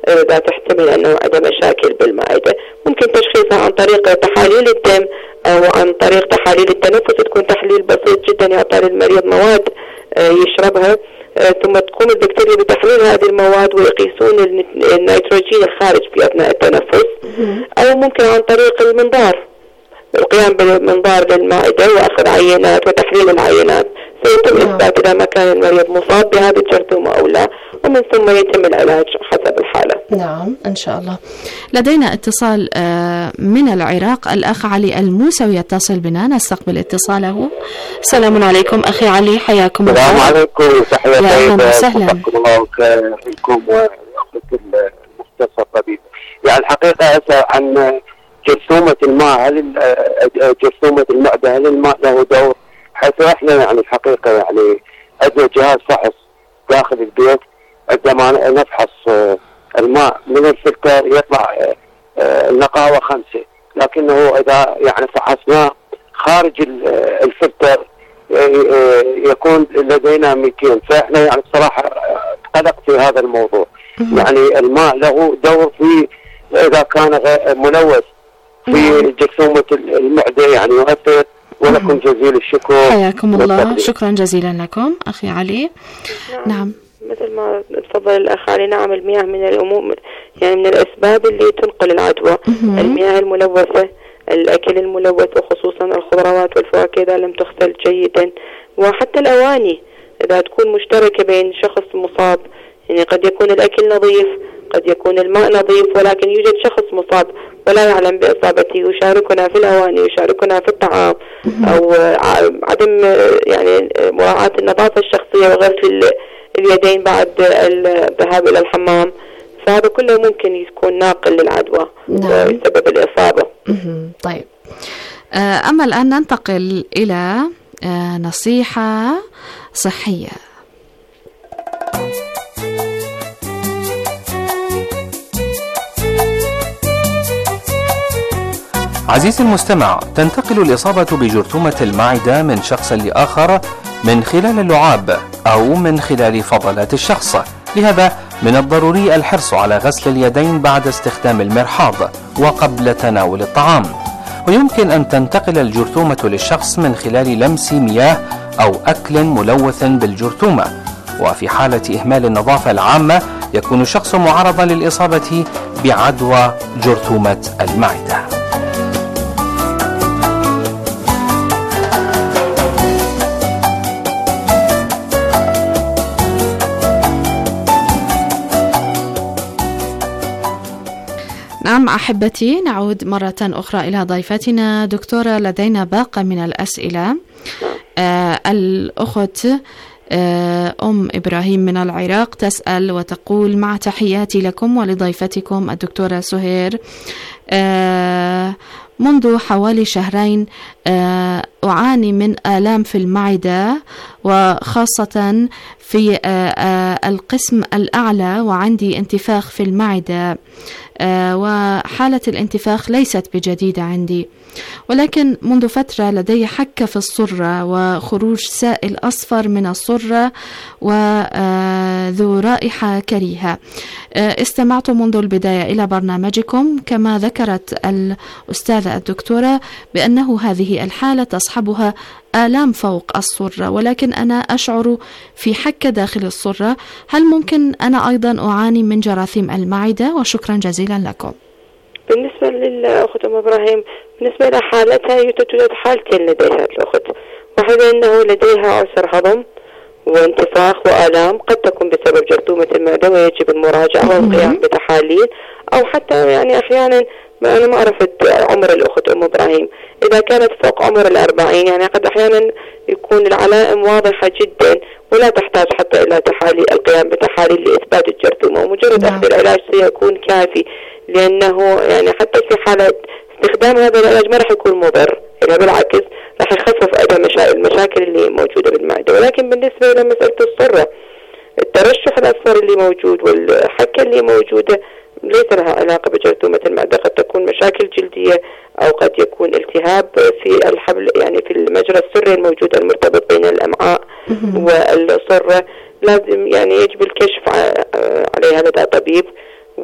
إذا تحتمل أنه عندها مشاكل بالمعدة. ممكن تشخيصها عن طريق تحاليل الدم أو عن طريق تحاليل التنفس، تكون تحليل بسيط جدا يعطي للمريض مواد يشربها، ثم تقوم البكتيريا بتحليل هذه المواد ويقيسون النيتروجين الخارج في أثناء التنفس. أو ممكن عن طريق المنظار، القيام بالمنظار للمعدة وأخذ عينات وتحليل العينات، سيتم إثبات إذا ما كان المريض مصاب بهذه الجرثومة أو لا، ومن ثم يتم العلاج حسب الحالة. نعم إن شاء الله. لدينا اتصال من العراق، الأخ علي الموسوي يتصل بنا، نستقبل اتصاله. السلام عليكم أخي علي، حياكم الله. السلام عليكم، تحية طيبة، وسهلا. الله وكرمكم وأخذ المختصر طبيب. يعني الحقيقة أسأل عن جرثومة الماء، هل جرثومة المعدة هل الماء له دور؟ حيث احنا يعني الحقيقة يعني عندنا جهاز فحص داخل البيت، عندما نفحص الماء من الفلتر يطلع النقاوة خمسة، لكنه إذا يعني فحصناه خارج الفلتر يكون لدينا مئتين. فاحنا يعني بصراحة قلق في هذا الموضوع. يعني الماء له دور في إذا كان ملوث في جرثومة المعدة يعني يؤثر. ولكم جزيل الشكر. حياكم الله، شكرا جزيلا لكم أخي علي. نعم, نعم. مثل ما تفضل الأخ علي، نعم المياه من الأمور يعني من الأسباب اللي تنقل العدوى. المياه الملوثة، الأكل الملوث وخصوصا الخضروات والفواكه إذا لم تغسل جيدا، وحتى الأواني إذا تكون مشتركة بين شخص مصاب. يعني قد يكون الأكل نظيف، قد يكون الماء نظيف، ولكن يوجد شخص مصاب ولا يعلم بإصابته، يشاركنا في الأواني، يشاركنا في الطعام، أو عدم يعني مراعاة النظافة الشخصية وغسل اليدين بعد الذهاب إلى الحمام. فهذا كله ممكن يكون ناقل للعدوى ويسبب الإصابة. طيب، أما الآن ننتقل إلى نصيحة صحية. عزيزي المستمع، تنتقل الإصابة بجرثومة المعدة من شخص لآخر من خلال اللعاب أو من خلال فضلات الشخص. لهذا من الضروري الحرص على غسل اليدين بعد استخدام المرحاض وقبل تناول الطعام. ويمكن أن تنتقل الجرثومة للشخص من خلال لمس مياه أو أكل ملوث بالجرثومة. وفي حالة إهمال النظافة العامة يكون الشخص معرضا للإصابة بعدوى جرثومة المعدة. نعم أحبتي، نعود مرة أخرى إلى ضيفتنا دكتورة. لدينا باقة من الأسئلة. آه الأخت آه أم إبراهيم من العراق تسأل وتقول: مع تحياتي لكم ولضيفتكم الدكتورة سهير، آه منذ حوالي شهرين آه أعاني من آلام في المعدة وخاصة في آه آه القسم الأعلى، وعندي انتفاخ في المعدة، آه وحالة الانتفاخ ليست بجديدة عندي، ولكن منذ فترة لدي حكة في السرة وخروج سائل أصفر من السرة وذو رائحة كريهة. استمعت منذ البداية إلى برنامجكم، كما ذكرت الأستاذة الدكتورة بأنه هذه الحالة تصحبها آلام فوق السرة، ولكن أنا أشعر في حكة داخل السرة. هل ممكن أنا أيضا أعاني من جراثيم المعدة؟ وشكرا جزيلا لكم. بالنسبة للأخت أم إبراهيم، بالنسبة لحالتها توجد حالتين لديها الأخت. واحدة أنه لديها عسر هضم وانتفاخ وآلام، قد تكون بسبب جرثومة المعدة ويجب المراجعة والقيام بتحاليل، أو حتى يعني أحيانا أنا ما عرفت عمر الأخت أم إبراهيم، إذا كانت فوق عمر الأربعين يعني قد أحيانا يكون العلائم واضحة جدا ولا تحتاج حتى إلى تحاليل، القيام بتحاليل لإثبات الجرثومة، ومجرد أخذ العلاج سيكون كافي، لأنه يعني حتى في حالة استخدام هذا العلاج ما راح يكون مضر، يعني بالعكس راح يخفف أيضا المشاكل اللي موجودة بالمعدة. ولكن بالنسبة إلى مسألة السرة، الترشح الأصفر اللي موجود والحكة اللي موجودة ليس لها علاقة بجرثومة المعدة، قد تكون مشاكل جلدية أو قد يكون التهاب في الحبل يعني في المجرى السري الموجود المرتبط بين الأمعاء والسرة، لازم يعني يجب الكشف عليها لدى طبيب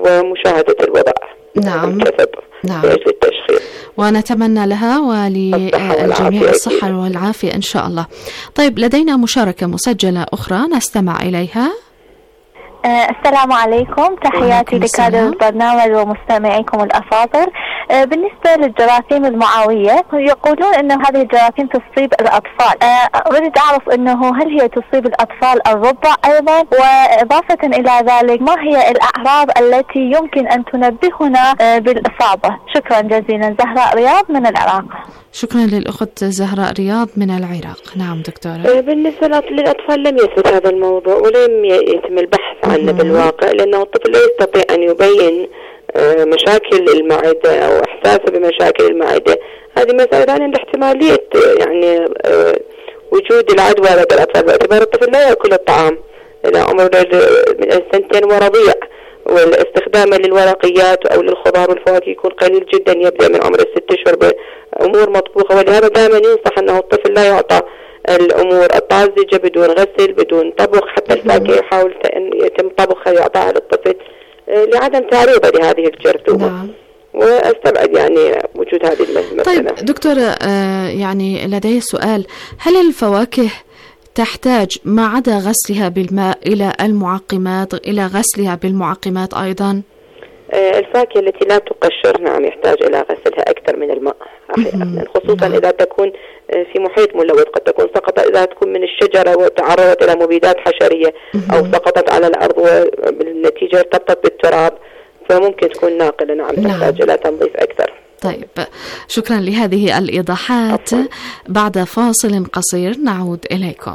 ومشاهدة الوضع. نعم نعم للتشخيص. ونتمنى لها وللجميع الصحة والعافية إن شاء الله. طيب لدينا مشاركة مسجلة أخرى نستمع إليها. آه السلام عليكم، تحياتي لكادر البرنامج ومستمعيكم الأفاضل. آه بالنسبة للجراثيم المعوية يقولون أن هذه الجراثيم تصيب الأطفال. آه أريد أعرف أنه هل هي تصيب الأطفال الرضع أيضا، وإضافة إلى ذلك ما هي الأعراض التي يمكن أن تنبهنا آه بالإصابة؟ شكرا جزيلا. زهراء رياض من العراق. شكرا للأخت زهراء رياض من العراق. نعم دكتورة. بالنسبة للأطفال لم يثبت هذا الموضوع ولم يتم البحث عنه بالواقع، لأنه الطفل لا يستطيع أن يبين مشاكل المعدة أو إحساسه بمشاكل المعدة. هذه مسألة عن احتمالية يعني وجود العدوى لدى الأطفال، باعتبار الطفل لا يأكل الطعام إلى عمر من السنتين ورضيع، والاستخدام للورقيات أو للخضار والفواكه يكون قليل جدا، يبدأ من عمر الست أشهر بأمور مطبوخة. ولهذا دائما ينصح أنه الطفل لا يعطى الأمور الطازجة بدون غسل بدون طبخ، حتى الفاكهة يحاول أن يتم طبخها يعطاها للطفل لعدم تعريضه لهذه الجرثومة. نعم. واستبعد يعني وجود هذه المسألة. طيب دكتورة آه يعني لدي سؤال، هل الفواكه تحتاج ما عدا غسلها بالماء إلى المعقمات إلى غسلها بالمعقمات أيضا؟ آه الفاكهة التي لا تقشر نعم يحتاج إلى غسلها أكثر من الماء أحيانا، خصوصا نعم. إذا تكون في محيط ملوث، قد تكون سقطت إذا تكون من الشجرة وتعرضت إلى مبيدات حشرية أو سقطت على الأرض وبالنتيجة ارتبطت بالتراب فممكن تكون ناقلة. نعم تحتاج إلى تنظيف أكثر. طيب شكرا لهذه الإيضاحات. أفضل. بعد فاصل قصير نعود إليكم.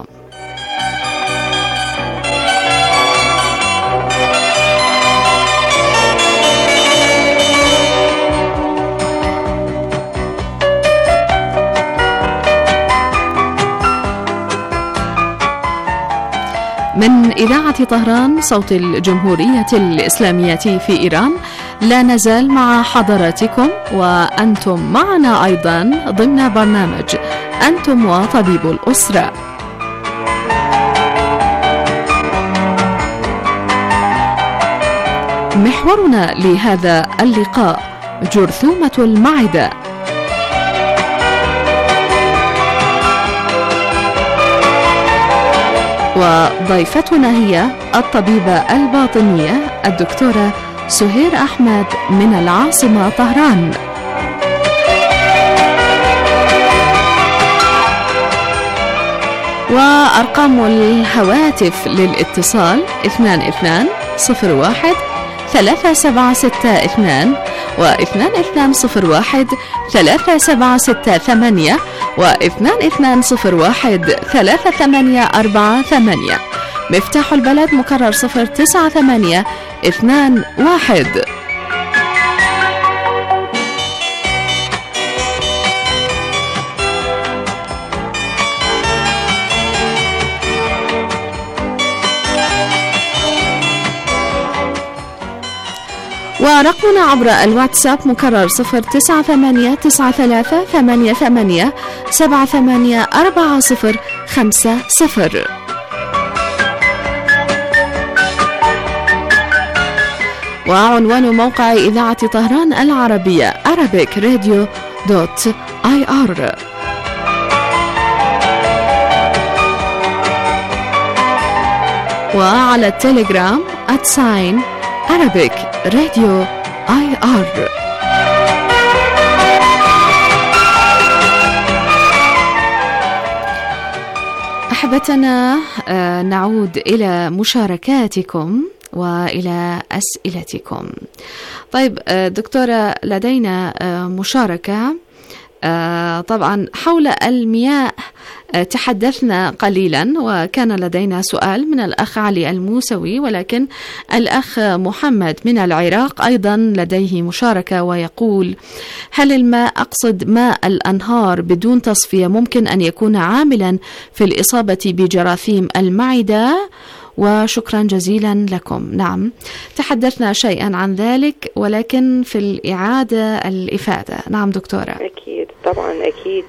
من إذاعة طهران صوت الجمهورية الإسلامية في إيران، لا نزال مع حضراتكم وأنتم معنا أيضا ضمن برنامج أنتم وطبيب الأسرة. محورنا لهذا اللقاء جرثومة المعدة، وضيفتنا هي الطبيبة الباطنية الدكتورة سهير أحمد من العاصمة طهران. وأرقام الهواتف للاتصال اثنان اثنان صفر واحد ثلاثة سبعة ستة اثنان واثنان اثنان صفر واحد ثلاثة سبعة ستة ثمانية واثنان اثنان صفر واحد ثلاثة ثمانية أربعة ثمانية. مفتاح البلد مكرر صفر تسعة ثمانية اثنان واحد. ورقمنا عبر الواتساب مكرر صفر تسعة ثمانية تسعة ثلاثة ثمانية ثمانية سبعة ثمانية أربعة صفر خمسة صفر. وعنوان موقع إذاعة طهران العربية arabic radio dot I R. وعلى التليجرام at sign Arabic Radio آي آر. أحبتنا نعود إلى مشاركاتكم وإلى أسئلتكم. طيب دكتورة لدينا مشاركة طبعا حول المياه تحدثنا قليلا، وكان لدينا سؤال من الأخ علي الموسوي، ولكن الأخ محمد من العراق أيضا لديه مشاركة ويقول: هل الماء، أقصد ماء الأنهار بدون تصفية، ممكن أن يكون عاملا في الإصابة بجراثيم المعدة؟ وشكرا جزيلا لكم. نعم تحدثنا شيئا عن ذلك، ولكن في الإعادة الإفادة. نعم دكتورة. أكيد طبعا أكيد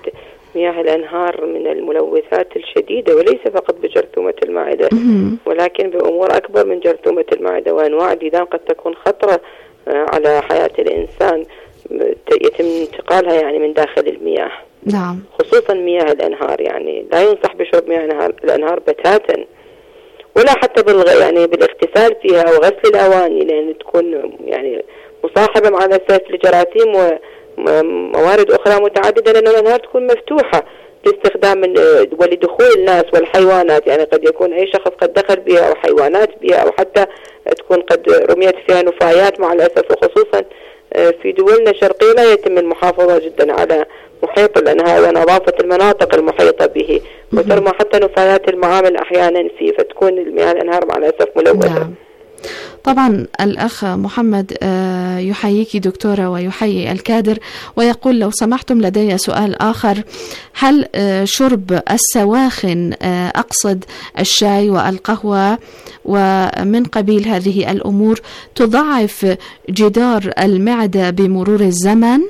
مياه الأنهار من الملوثات الشديدة، وليس فقط بجرثومة المعدة ولكن بأمور أكبر من جرثومة المعدة، وأنواع ديدان قد تكون خطرة على حياة الإنسان يتم انتقالها يعني من داخل المياه. نعم. خصوصا مياه الأنهار، يعني لا ينصح بشرب مياه الأنهار بتاتا، ولا حتى بالغ يعني بالاغتسال فيها أو غسل الأواني، لأن تكون يعني مصاحبة مع الأسف لجراثيم وموارد أخرى متعددة، لأن الأنهار تكون مفتوحة لاستخدام ولدخول الناس والحيوانات، يعني قد يكون أي شخص قد دخل بها أو حيوانات بها، أو حتى تكون قد رميت فيها نفايات مع الأسف. وخصوصا في دولنا الشرقية لا يتم المحافظة جدا على محيط الأنهار ونظافة المناطق المحيطة به، وترمى حتى نفايات المعامل أحيانا فيه، فتكون المياه الأنهار مع الأسف ملوثة. نعم. طبعا الأخ محمد يحييك دكتورة ويحيي الكادر، ويقول لو سمحتم لدي سؤال آخر، هل شرب السواخن أقصد الشاي والقهوة ومن قبيل هذه الأمور تضعف جدار المعدة بمرور الزمن؟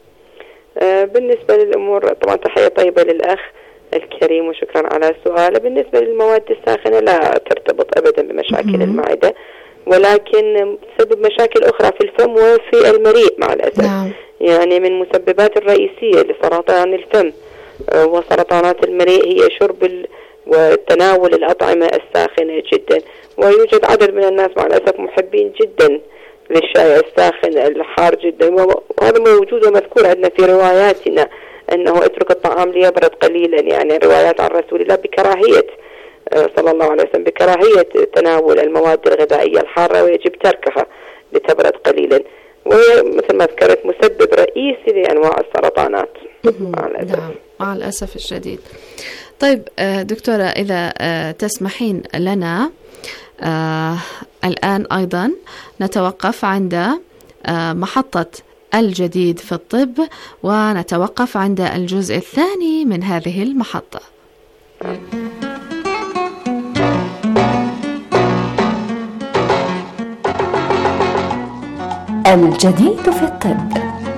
بالنسبة للأمور طبعا تحية طيبة للأخ الكريم وشكرا على سؤاله. بالنسبة للمواد الساخنة لا ترتبط أبدا بمشاكل المعدة، ولكن تسبب مشاكل أخرى في الفم وفي المريء مع الأسف. نعم. يعني من المسببات الرئيسية لسرطان الفم وسرطانات المريء هي شرب وتناول الأطعمة الساخنة جدا، ويوجد عدد من الناس مع الأسف محبين جدا للشاي الساخن الحار جدا، وهذا موجود ومذكور عندنا في رواياتنا أنه اترك الطعام ليبرد قليلا، يعني روايات عن رسول الله بكراهية صلى الله عليه وسلم بكراهية تناول المواد الغذائية الحارة، ويجب تركها لتبرد قليلا، وهي مثل ما ذكرت مسبب رئيسي لأنواع السرطانات مع الأسف. نعم مع الأسف الشديد. طيب دكتورة إذا تسمحين لنا آه الآن أيضا نتوقف عند آه محطة الجديد في الطب، ونتوقف عند الجزء الثاني من هذه المحطة. الجديد في الطب.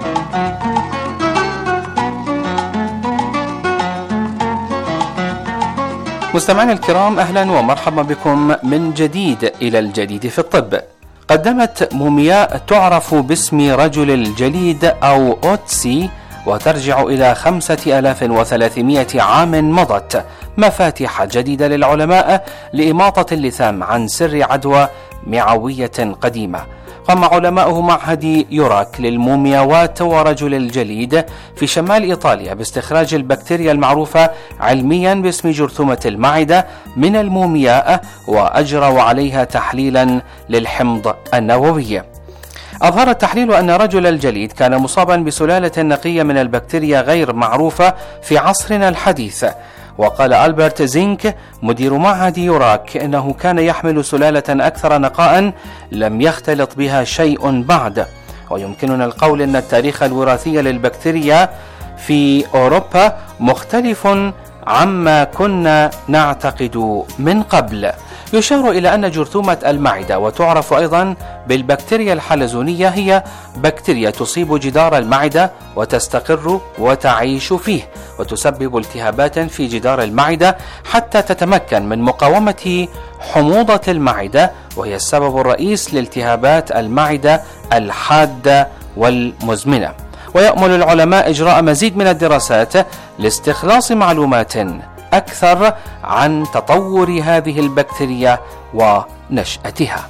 مستمعينا الكرام، أهلا ومرحبا بكم من جديد إلى الجديد في الطب. قدمت مومياء تعرف باسم رجل الجليد أو أوتسي، وترجع إلى خمسة آلاف وثلاثمائة عام مضت، مفاتيح جديدة للعلماء لإماطة اللثام عن سر عدوى معوية قديمة. قام علماء معهد يوراك للمومياوات ورجل الجليد في شمال إيطاليا باستخراج البكتيريا المعروفة علميا باسم جرثومة المعدة من المومياء، وأجروا عليها تحليلا للحمض النووي. أظهر التحليل أن رجل الجليد كان مصابا بسلالة نقية من البكتيريا غير معروفة في عصرنا الحديث. وقال ألبرت زينك مدير معهد يوراك إنه كان يحمل سلالة أكثر نقاء لم يختلط بها شيء بعد، ويمكننا القول أن التاريخ الوراثي للبكتيريا في أوروبا مختلف عما كنا نعتقد من قبل. يشار إلى أن جرثومة المعدة، وتعرف أيضا بالبكتيريا الحلزونية، هي بكتيريا تصيب جدار المعدة وتستقر وتعيش فيه، وتسبب التهابات في جدار المعدة حتى تتمكن من مقاومة حموضة المعدة، وهي السبب الرئيس لالتهابات المعدة الحادة والمزمنة. ويأمل العلماء إجراء مزيد من الدراسات لاستخلاص معلومات أكثر عن تطور هذه البكتيريا ونشأتها.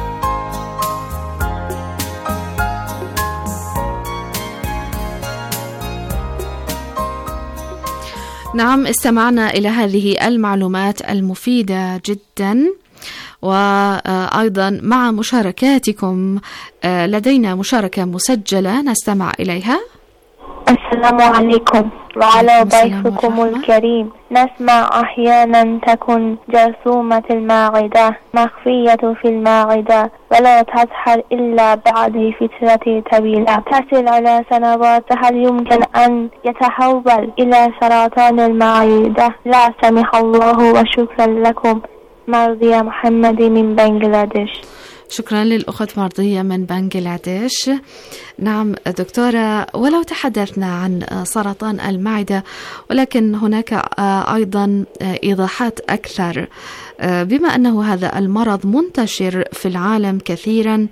نعم، استمعنا إلى هذه المعلومات المفيدة جدا، وأيضا مع مشاركاتكم لدينا مشاركة مسجلة نستمع إليها. السلام عليكم وعلى ضيفكم الكريم. نسمع أحيانا تكون جرثومة المعدة مخفية في المعدة ولا تظهر إلا بعد فترة طويلة تصل على سنوات. هل يمكن أن يتحول إلى سرطان المعدة؟ لا سمح الله، وشكرا لكم. مرضية محمد من بنغلاديش. شكرا للأخت مرضية من بنغلاديش. نعم دكتورة، ولو تحدثنا عن سرطان المعدة ولكن هناك أيضا إيضاحات أكثر، بما أنه هذا المرض منتشر في العالم كثيرا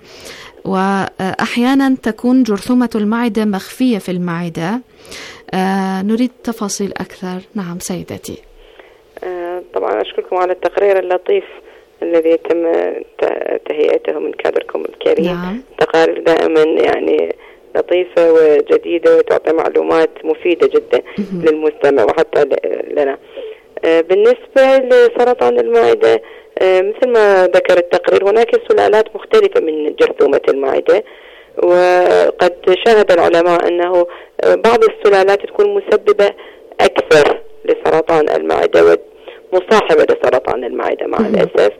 وأحيانا تكون جرثومة المعدة مخفية في المعدة، نريد تفاصيل أكثر. نعم سيدتي. طبعا أشكركم على التقرير اللطيف الذي تم تهيئته من كادركم الكريم. نعم. تقارير دائما يعني لطيفة وجديدة وتعطي معلومات مفيدة جدا للمستمع وحتى لنا. بالنسبة لسرطان المعدة مثل ما ذكر التقرير هناك سلالات مختلفة من جرثومة المعدة، وقد شاهد العلماء أنه بعض السلالات تكون مسببة أكثر لسرطان المعدة ومصاحبة لسرطان المعدة مع الأسف.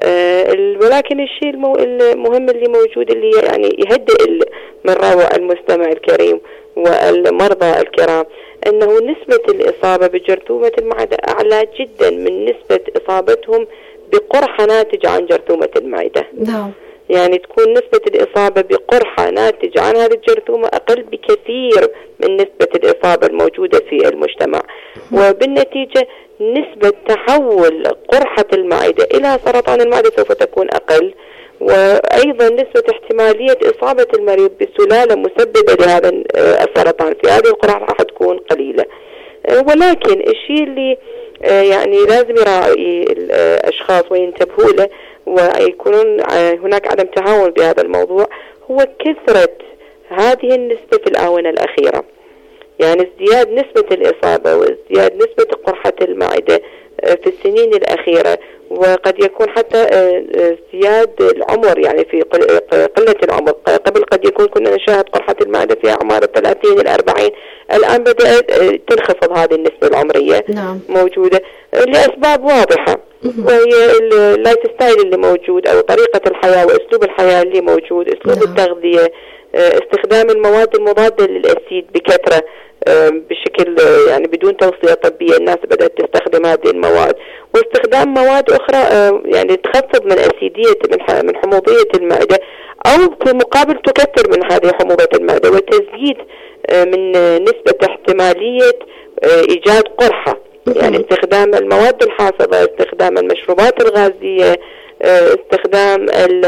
ولكن الشيء المهم اللي موجود اللي يعني يهدئ من روع المستمع الكريم والمرضى الكرام أنه نسبة الإصابة بجرثومة المعدة أعلى جدا من نسبة إصابتهم بقرحة ناتجة عن جرثومة المعدة. نعم. يعني تكون نسبة الإصابة بقرحة ناتجة عن هذه الجرثومة أقل بكثير من نسبة الإصابة الموجودة في المجتمع، وبالنتيجة نسبة تحول قرحة المعدة إلى سرطان المعدة سوف تكون أقل، وأيضا نسبة احتمالية إصابة المريض بسلالة مسببة لهذا السرطان في هذه القرحة راح تكون قليلة. ولكن الشيء اللي يعني لازم يراعي الأشخاص وينتبهوا له ويكونون هناك عدم تهاون بهذا الموضوع هو كثرة هذه النسبة في الآونة الأخيرة. يعني ازدياد نسبة الإصابة وازدياد نسبة قرحة المعدة في السنين الأخيرة، وقد يكون حتى ازدياد العمر، يعني في قلة العمر. قبل قد يكون كنا نشاهد قرحة المعدة في أعمار الثلاثين الأربعين، الآن بدأت تنخفض هذه النسبة العمرية. نعم. موجودة لأسباب واضحة، وهي اللايف ستايل اللي موجود أو طريقة الحياة وأسلوب الحياة اللي موجود، أسلوب نعم. التغذية، استخدام المواد المضادة للأسيد بكثرة بشكل يعني بدون توصية طبية، الناس بدأت تستخدم هذه المواد، واستخدام مواد أخرى يعني تخفض من أسيدية من حموضية المعدة أو في مقابل تكثر من هذه حموضة المعدة، وتزيد من نسبة احتمالية إيجاد قرحة. يعني استخدام المواد الحافظة، استخدام المشروبات الغازية، استخدام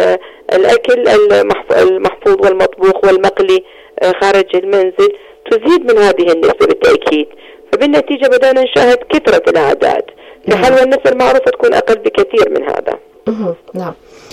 الأكل المحفوظ والمطبوخ والمقلي خارج المنزل تزيد من هذه النسبة بالتأكيد. فبالنتيجة بدأنا نشاهد كثرة الأعداد في حال والنسبة المعروفة تكون أقل بكثير من هذا. نعم.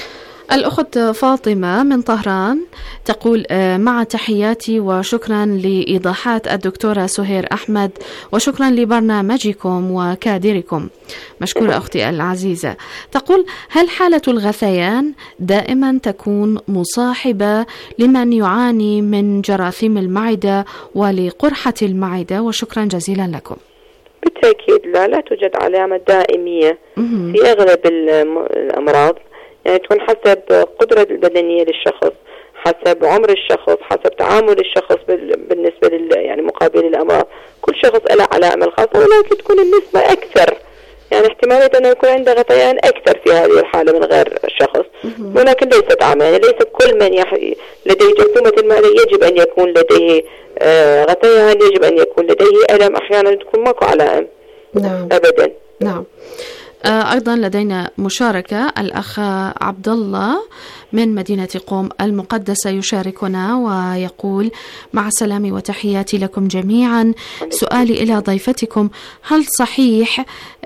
الأخت فاطمة من طهران تقول مع تحياتي وشكرا لإيضاحات الدكتورة سهير أحمد وشكرا لبرنامجكم وكادركم. مشكورة أختي العزيزة. تقول هل حالة الغثيان دائما تكون مصاحبة لمن يعاني من جراثيم المعدة ولقرحة المعدة؟ وشكرا جزيلا لكم. بالتأكيد لا لا توجد علامة دائمية في أغلب الأمراض، يعني تكون حسب قدرة البدنية للشخص، حسب عمر الشخص، حسب تعامل الشخص بالنسبة لل يعني مقابل الأمراض. كل شخص له علامة الخاصة، ولكن تكون النسبة أكثر، يعني احتمالية أنه يكون عنده غثيان أكثر في هذه الحالة من غير الشخص، ولكن ليست عامة. يعني ليس كل من يح... لديه جرثومة المعدة يجب أن يكون لديه آه غثيان، يجب أن يكون لديه ألم، أحيانا تكون ماكو علائم. نعم. أبدا. نعم. أيضا لدينا مشاركة، الأخ عبد الله من مدينة قوم المقدسة يشاركنا ويقول مع سلامي وتحياتي لكم جميعا. سؤالي إلى ضيفتكم، هل صحيح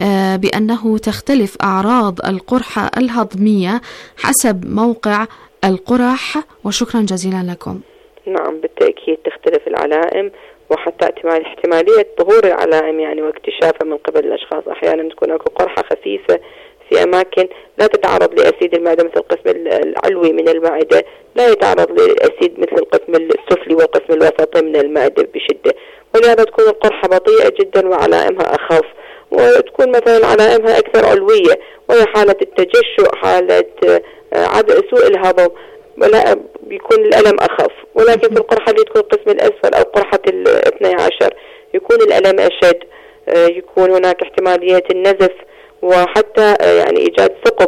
بأنه تختلف أعراض القرحة الهضمية حسب موقع القرح؟ وشكرا جزيلا لكم. نعم بالتأكيد تختلف العلائم، وحتى احتمال احتمالية ظهور العلائم يعني واكتشافها من قبل الأشخاص. أحيانا تكون أكو قرحة خفيفة في أماكن لا تتعرض لأسيد المعدة مثل القسم العلوي من المعدة، لا يتعرض لأسيد مثل القسم السفلي والقسم الوسطي من المعدة بشدة، ولهذا تكون القرحة بطيئة جدا وعلائمها أخف، وتكون مثلا علائمها أكثر علوية، وهي حالة التجشؤ، حالة عدم سوء الهضم، ولا بيكون الألم أخف. ولكن في القرحة اللي تكون القسم الأسفل أو قرحة الاثني عشر يكون الألم أشد، يكون هناك احتمالية النزف، وحتى يعني إيجاد ثقب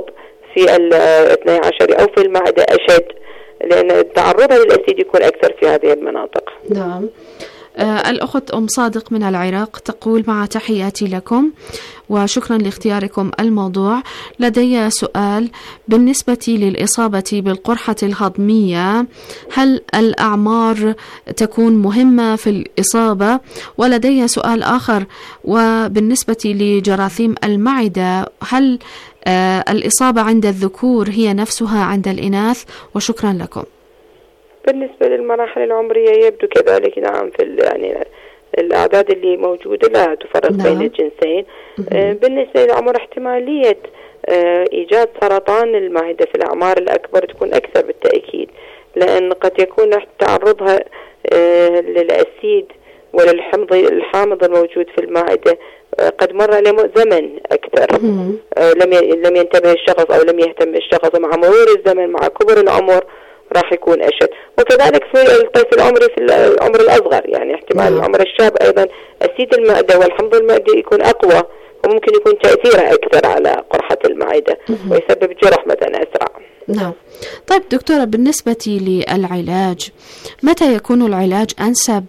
في الاثني عشر أو في المعدة أشد، لأن تعرضها للأسيد يكون أكثر في هذه المناطق. نعم. آه الأخت أم صادق من العراق تقول: مع تحياتي لكم وشكرا لاختياركم الموضوع. لدي سؤال بالنسبة للإصابة بالقرحة الهضمية، هل الأعمار تكون مهمة في الإصابة؟ ولدي سؤال آخر، وبالنسبة لجراثيم المعدة، هل آه الإصابة عند الذكور هي نفسها عند الإناث؟ وشكرا لكم. بالنسبة للمراحل العمرية يبدو كذلك، نعم، في يعني الأعداد اللي موجودة لا تفرق نعم. بين الجنسين. آه بالنسبة للعمر احتمالية آه إيجاد سرطان المعدة في الأعمار الأكبر تكون أكثر بالتأكيد، لأن قد يكون تعرضها آه للأسيد وللحمض الحامض الموجود في المعدة آه قد مر له زمن أكثر، آه لم لم ينتبه الشخص أو لم يهتم الشخص، ومع مرور الزمن مع كبر العمر راح يكون أشد. وكذلك في الطيف العمري في العمر الأصغر، يعني احتمال العمر الشاب أيضا أسيد المعدة والحمض المعدي يكون أقوى، وممكن يكون تأثيره أكثر على قرحة المعدة ويسبب جرح مثلا أسرع. نعم. طيب دكتورة، بالنسبة للعلاج، متى يكون العلاج أنسب،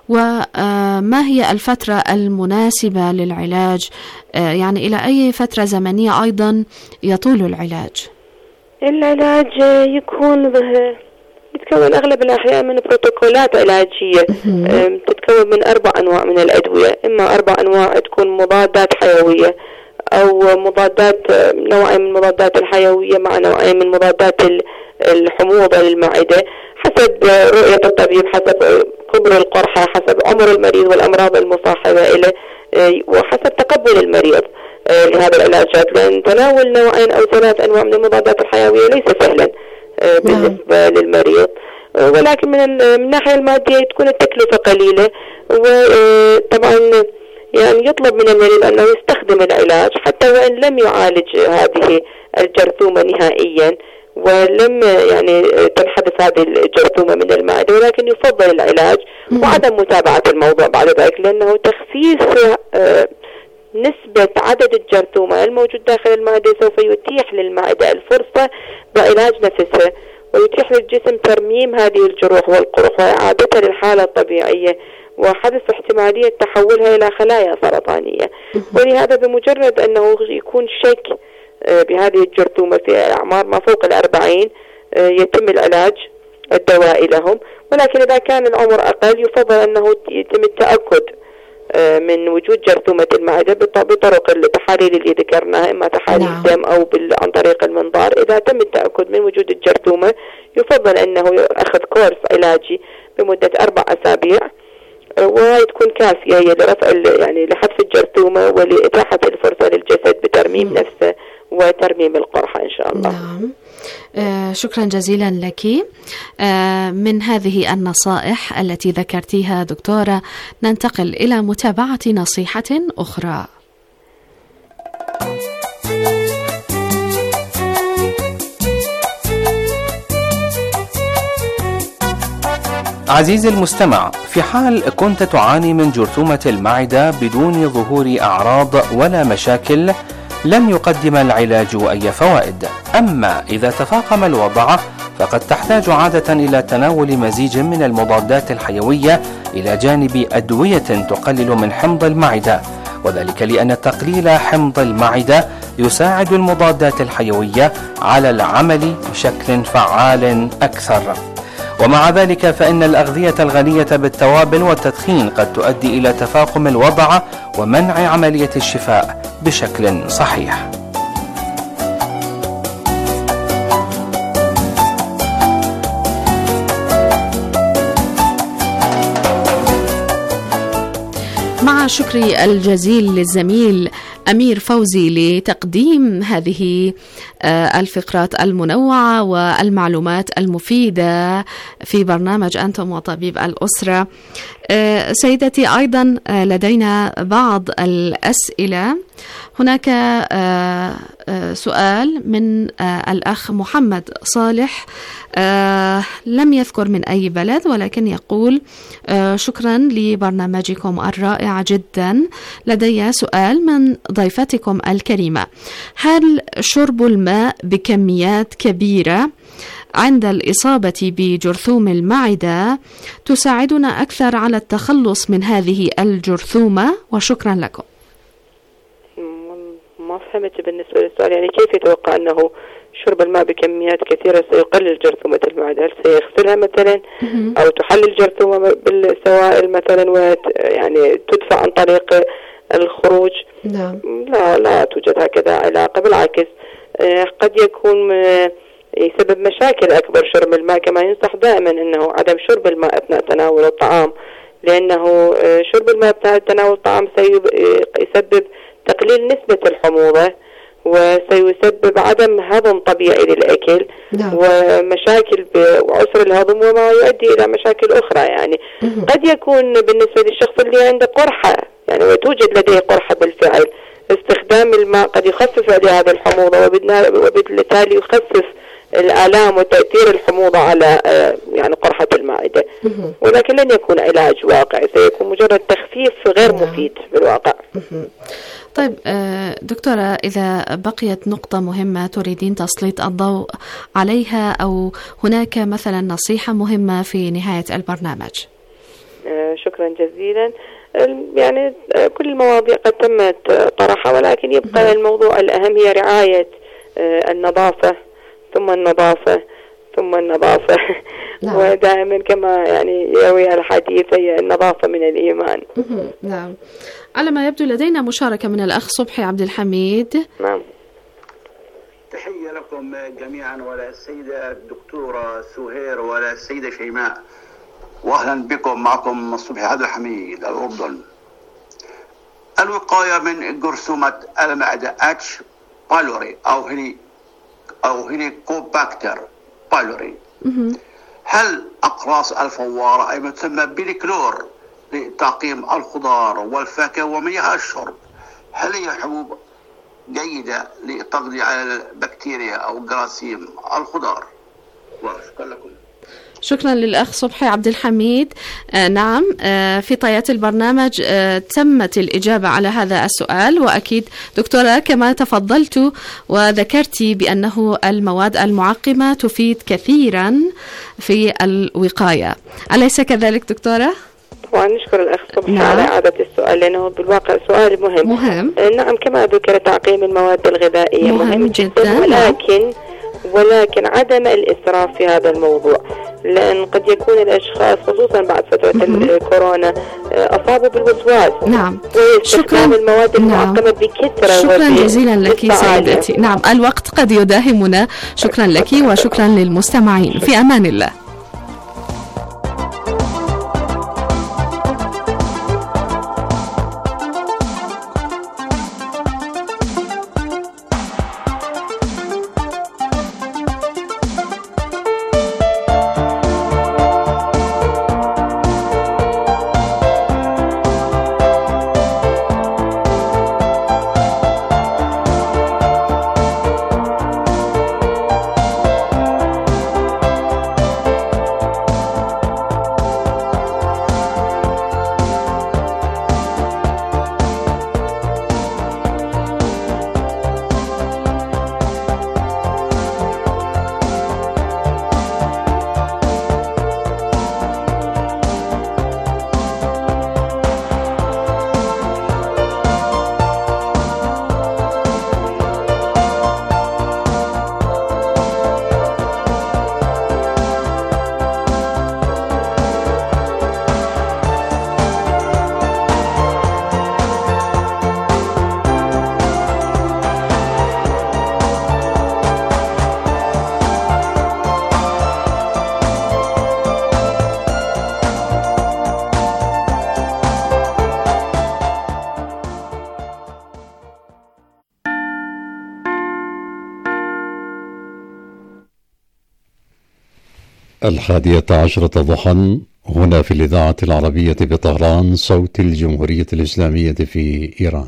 وما هي الفترة المناسبة للعلاج؟ يعني إلى أي فترة زمنية أيضا يطول العلاج؟ العلاج يكون يتكون أغلب الأحيان من بروتوكولات علاجية تتكون من أربع أنواع من الأدوية، إما أربع أنواع تكون مضادات حيوية أو مضادات نوعين من المضادات الحيوية مع نوعين من مضادات الحموضة للمعدة حسب رؤية الطبيب، حسب كبر القرحة، حسب عمر المريض والأمراض المصاحبة له، وحسب تقبل المريض لهذه العلاجات، لأن تناول نوعين أو ثلاث أنواع من المضادات الحيوية ليس سهلا بالنسبة للمريض، ولكن من الناحية المادية تكون التكلفة قليلة، وطبعا يعني يطلب من المريض أنه يستخدم العلاج حتى وإن لم يعالج هذه الجرثومة نهائيا ولم يعني تنحبس هذه الجرثومة من المعدة، ولكن يفضل العلاج وعدم متابعة الموضوع بعد ذلك، لأنه تخفيف نسبة عدد الجرثومة الموجود داخل المعدة سوف يتيح للمعدة الفرصة بعلاج نفسها، ويتيح للجسم ترميم هذه الجروح والقرح وإعادتها للحالة الطبيعية وحدث احتمالية تحولها إلى خلايا سرطانية. ولهذا بمجرد أنه يكون شك بهذه الجرثومة في أعمار ما فوق الأربعين يتم العلاج الدوائي لهم، ولكن إذا كان العمر أقل يفضل أنه يتم التأكد من وجود جرثومة المعدة بطرق التحاليل اللي ذكرناها، إما تحاليل نعم. دم أو عن طريق المنظار. إذا تم التأكد من وجود الجرثومة يفضل أنه أخذ كورس علاجي بمدة أربع أسابيع، وهي تكون كافية هي لرفع يعني لحبس الجرثومة ولإتاحة الفرصة للجسد بترميم م. نفسه وترميم القرحة إن شاء الله. نعم. آه شكرا جزيلا لك. آه من هذه النصائح التي ذكرتيها دكتورة ننتقل إلى متابعة نصيحة أخرى. عزيزي المستمع، في حال كنت تعاني من جرثومة المعدة بدون ظهور أعراض ولا مشاكل لن يقدم العلاج أي فوائد، أما إذا تفاقم الوضع فقد تحتاج عادة إلى تناول مزيج من المضادات الحيوية إلى جانب أدوية تقلل من حمض المعدة، وذلك لأن تقليل حمض المعدة يساعد المضادات الحيوية على العمل بشكل فعال أكثر. ومع ذلك فإن الأغذية الغنية بالتوابل والتدخين قد تؤدي إلى تفاقم الوضع ومنع عملية الشفاء بشكل صحيح. مع شكري الجزيل للزميل أمير فوزي لتقديم هذه الفقرات المنوعة والمعلومات المفيدة في برنامج أنتم وطبيب الأسرة. سيدتي، أيضا لدينا بعض الأسئلة. هناك سؤال من الأخ محمد صالح، لم يذكر من أي بلد، ولكن يقول: شكرا لبرنامجكم الرائع جدا. جدا. لدي سؤال من ضيفتكم الكريمة: هل شرب الماء بكميات كبيرة عند الإصابة بجرثوم المعدة تساعدنا أكثر على التخلص من هذه الجرثومة؟ وشكرا لكم. ما فهمت بالنسبة للسؤال، يعني كيف يتوقع أنه شرب الماء بكميات كثيرة سيقلل جرثومة المعدة؟ هل سيغسلها مثلا أو تحلل جرثومة بالسوائل مثلا ويعني تدفع عن طريق الخروج؟ نعم. لا لا توجد هكذا علاقة، بالعكس قد يكون يسبب مشاكل أكبر شرب الماء. كما ينصح دائما أنه عدم شرب الماء أثناء تناول الطعام، لأنه شرب الماء أثناء تناول الطعام سيسبب تقليل نسبة الحموضة وسيسبب عدم هضم طبيعي للأكل. نعم. ومشاكل وعسر الهضم وما يؤدي إلى مشاكل أخرى. يعني مم. قد يكون بالنسبة للشخص اللي عنده قرحة يعني وتوجد لديه قرحة بالفعل، استخدام الماء قد يخفف عليه هذا الحموضة وبالتالي يخفف الآلام وتأثير الحموضة على يعني قرحة المعدة، ولكن لن يكون علاج واقعي، سيكون مجرد تخفيف غير مفيد بالواقع. طيب دكتورة، إذا بقيت نقطة مهمة تريدين تسليط الضوء عليها أو هناك مثلا نصيحة مهمة في نهاية البرنامج؟ شكرا جزيلا. يعني كل المواضيع قد تمت طرحها، ولكن يبقى الموضوع الأهم هي رعاية النظافة ثم النظافة ثم النظافة. نعم. ودائما كما يعني يروي الحديث هي النظافة من الإيمان. نعم. على ما يبدو لدينا مشاركة من الأخ صبحي عبد الحميد. نعم. تحية لكم جميعا ولا السيدة الدكتورة سهير ولا السيدة شيماء، وأهلا بكم. معكم صبحي عبد الحميد الأردن. الوقاية من جرثومة المعدة H. بايلوري أو هيلي أو هيليكوباكتر بايلوري. هل أقراص الفوارة أي ما تسمى بالكلور لتعقيم الخضار والفاكهة ومياه الشرب، هل هي حبوب جيدة لتقضي على البكتيريا أو جراثيم الخضار؟ وشكرا لكم. شكرا للأخ صبحي عبد الحميد. آه نعم، آه في طيات البرنامج آه تمت الإجابة على هذا السؤال، وأكيد دكتورة كما تفضلت وذكرت بأنه المواد المعقمة تفيد كثيرا في الوقاية، أليس كذلك دكتورة؟ طبعا نشكر الأخ صبحي. نعم. على إعادة السؤال لأنه بالواقع سؤال مهم. مهم. آه نعم، كما ذكر تعقيم المواد الغذائية مهم, مهم جدا, جداً. ولكن ولكن عدم الإسراف في هذا الموضوع، لأن قد يكون الأشخاص خصوصا بعد فترة الكورونا أصابوا بالوسواس. نعم. شكرا. المواد المعقمة نعم. بكثرة. شكرا جزيلا لك سيدتي. نعم، الوقت قد يداهمنا. شكرا لك وشكرا للمستمعين. في أمان الله. الحادية عشرة ضحى هنا في الإذاعة العربية بطهران، صوت الجمهورية الإسلامية في إيران.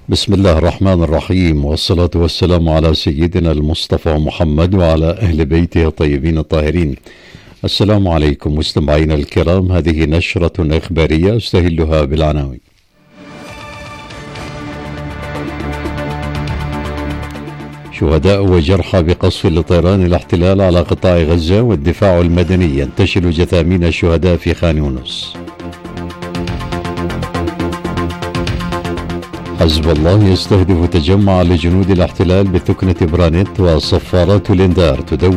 بسم الله الرحمن الرحيم، والصلاة والسلام على سيدنا المصطفى محمد وعلى أهل بيته الطيبين الطاهرين. السلام عليكم مستمعينا الكرام، هذه نشرة إخبارية أستهلها بالعناوين. شهداء وجرحى بقصف لطيران الاحتلال على قطاع غزة، والدفاع المدني ينتشل جثامين الشهداء في خان يونس. حزب الله يستهدف تجمع لجنود الاحتلال بثكنة برانيت، وصفارات الإنذار تدور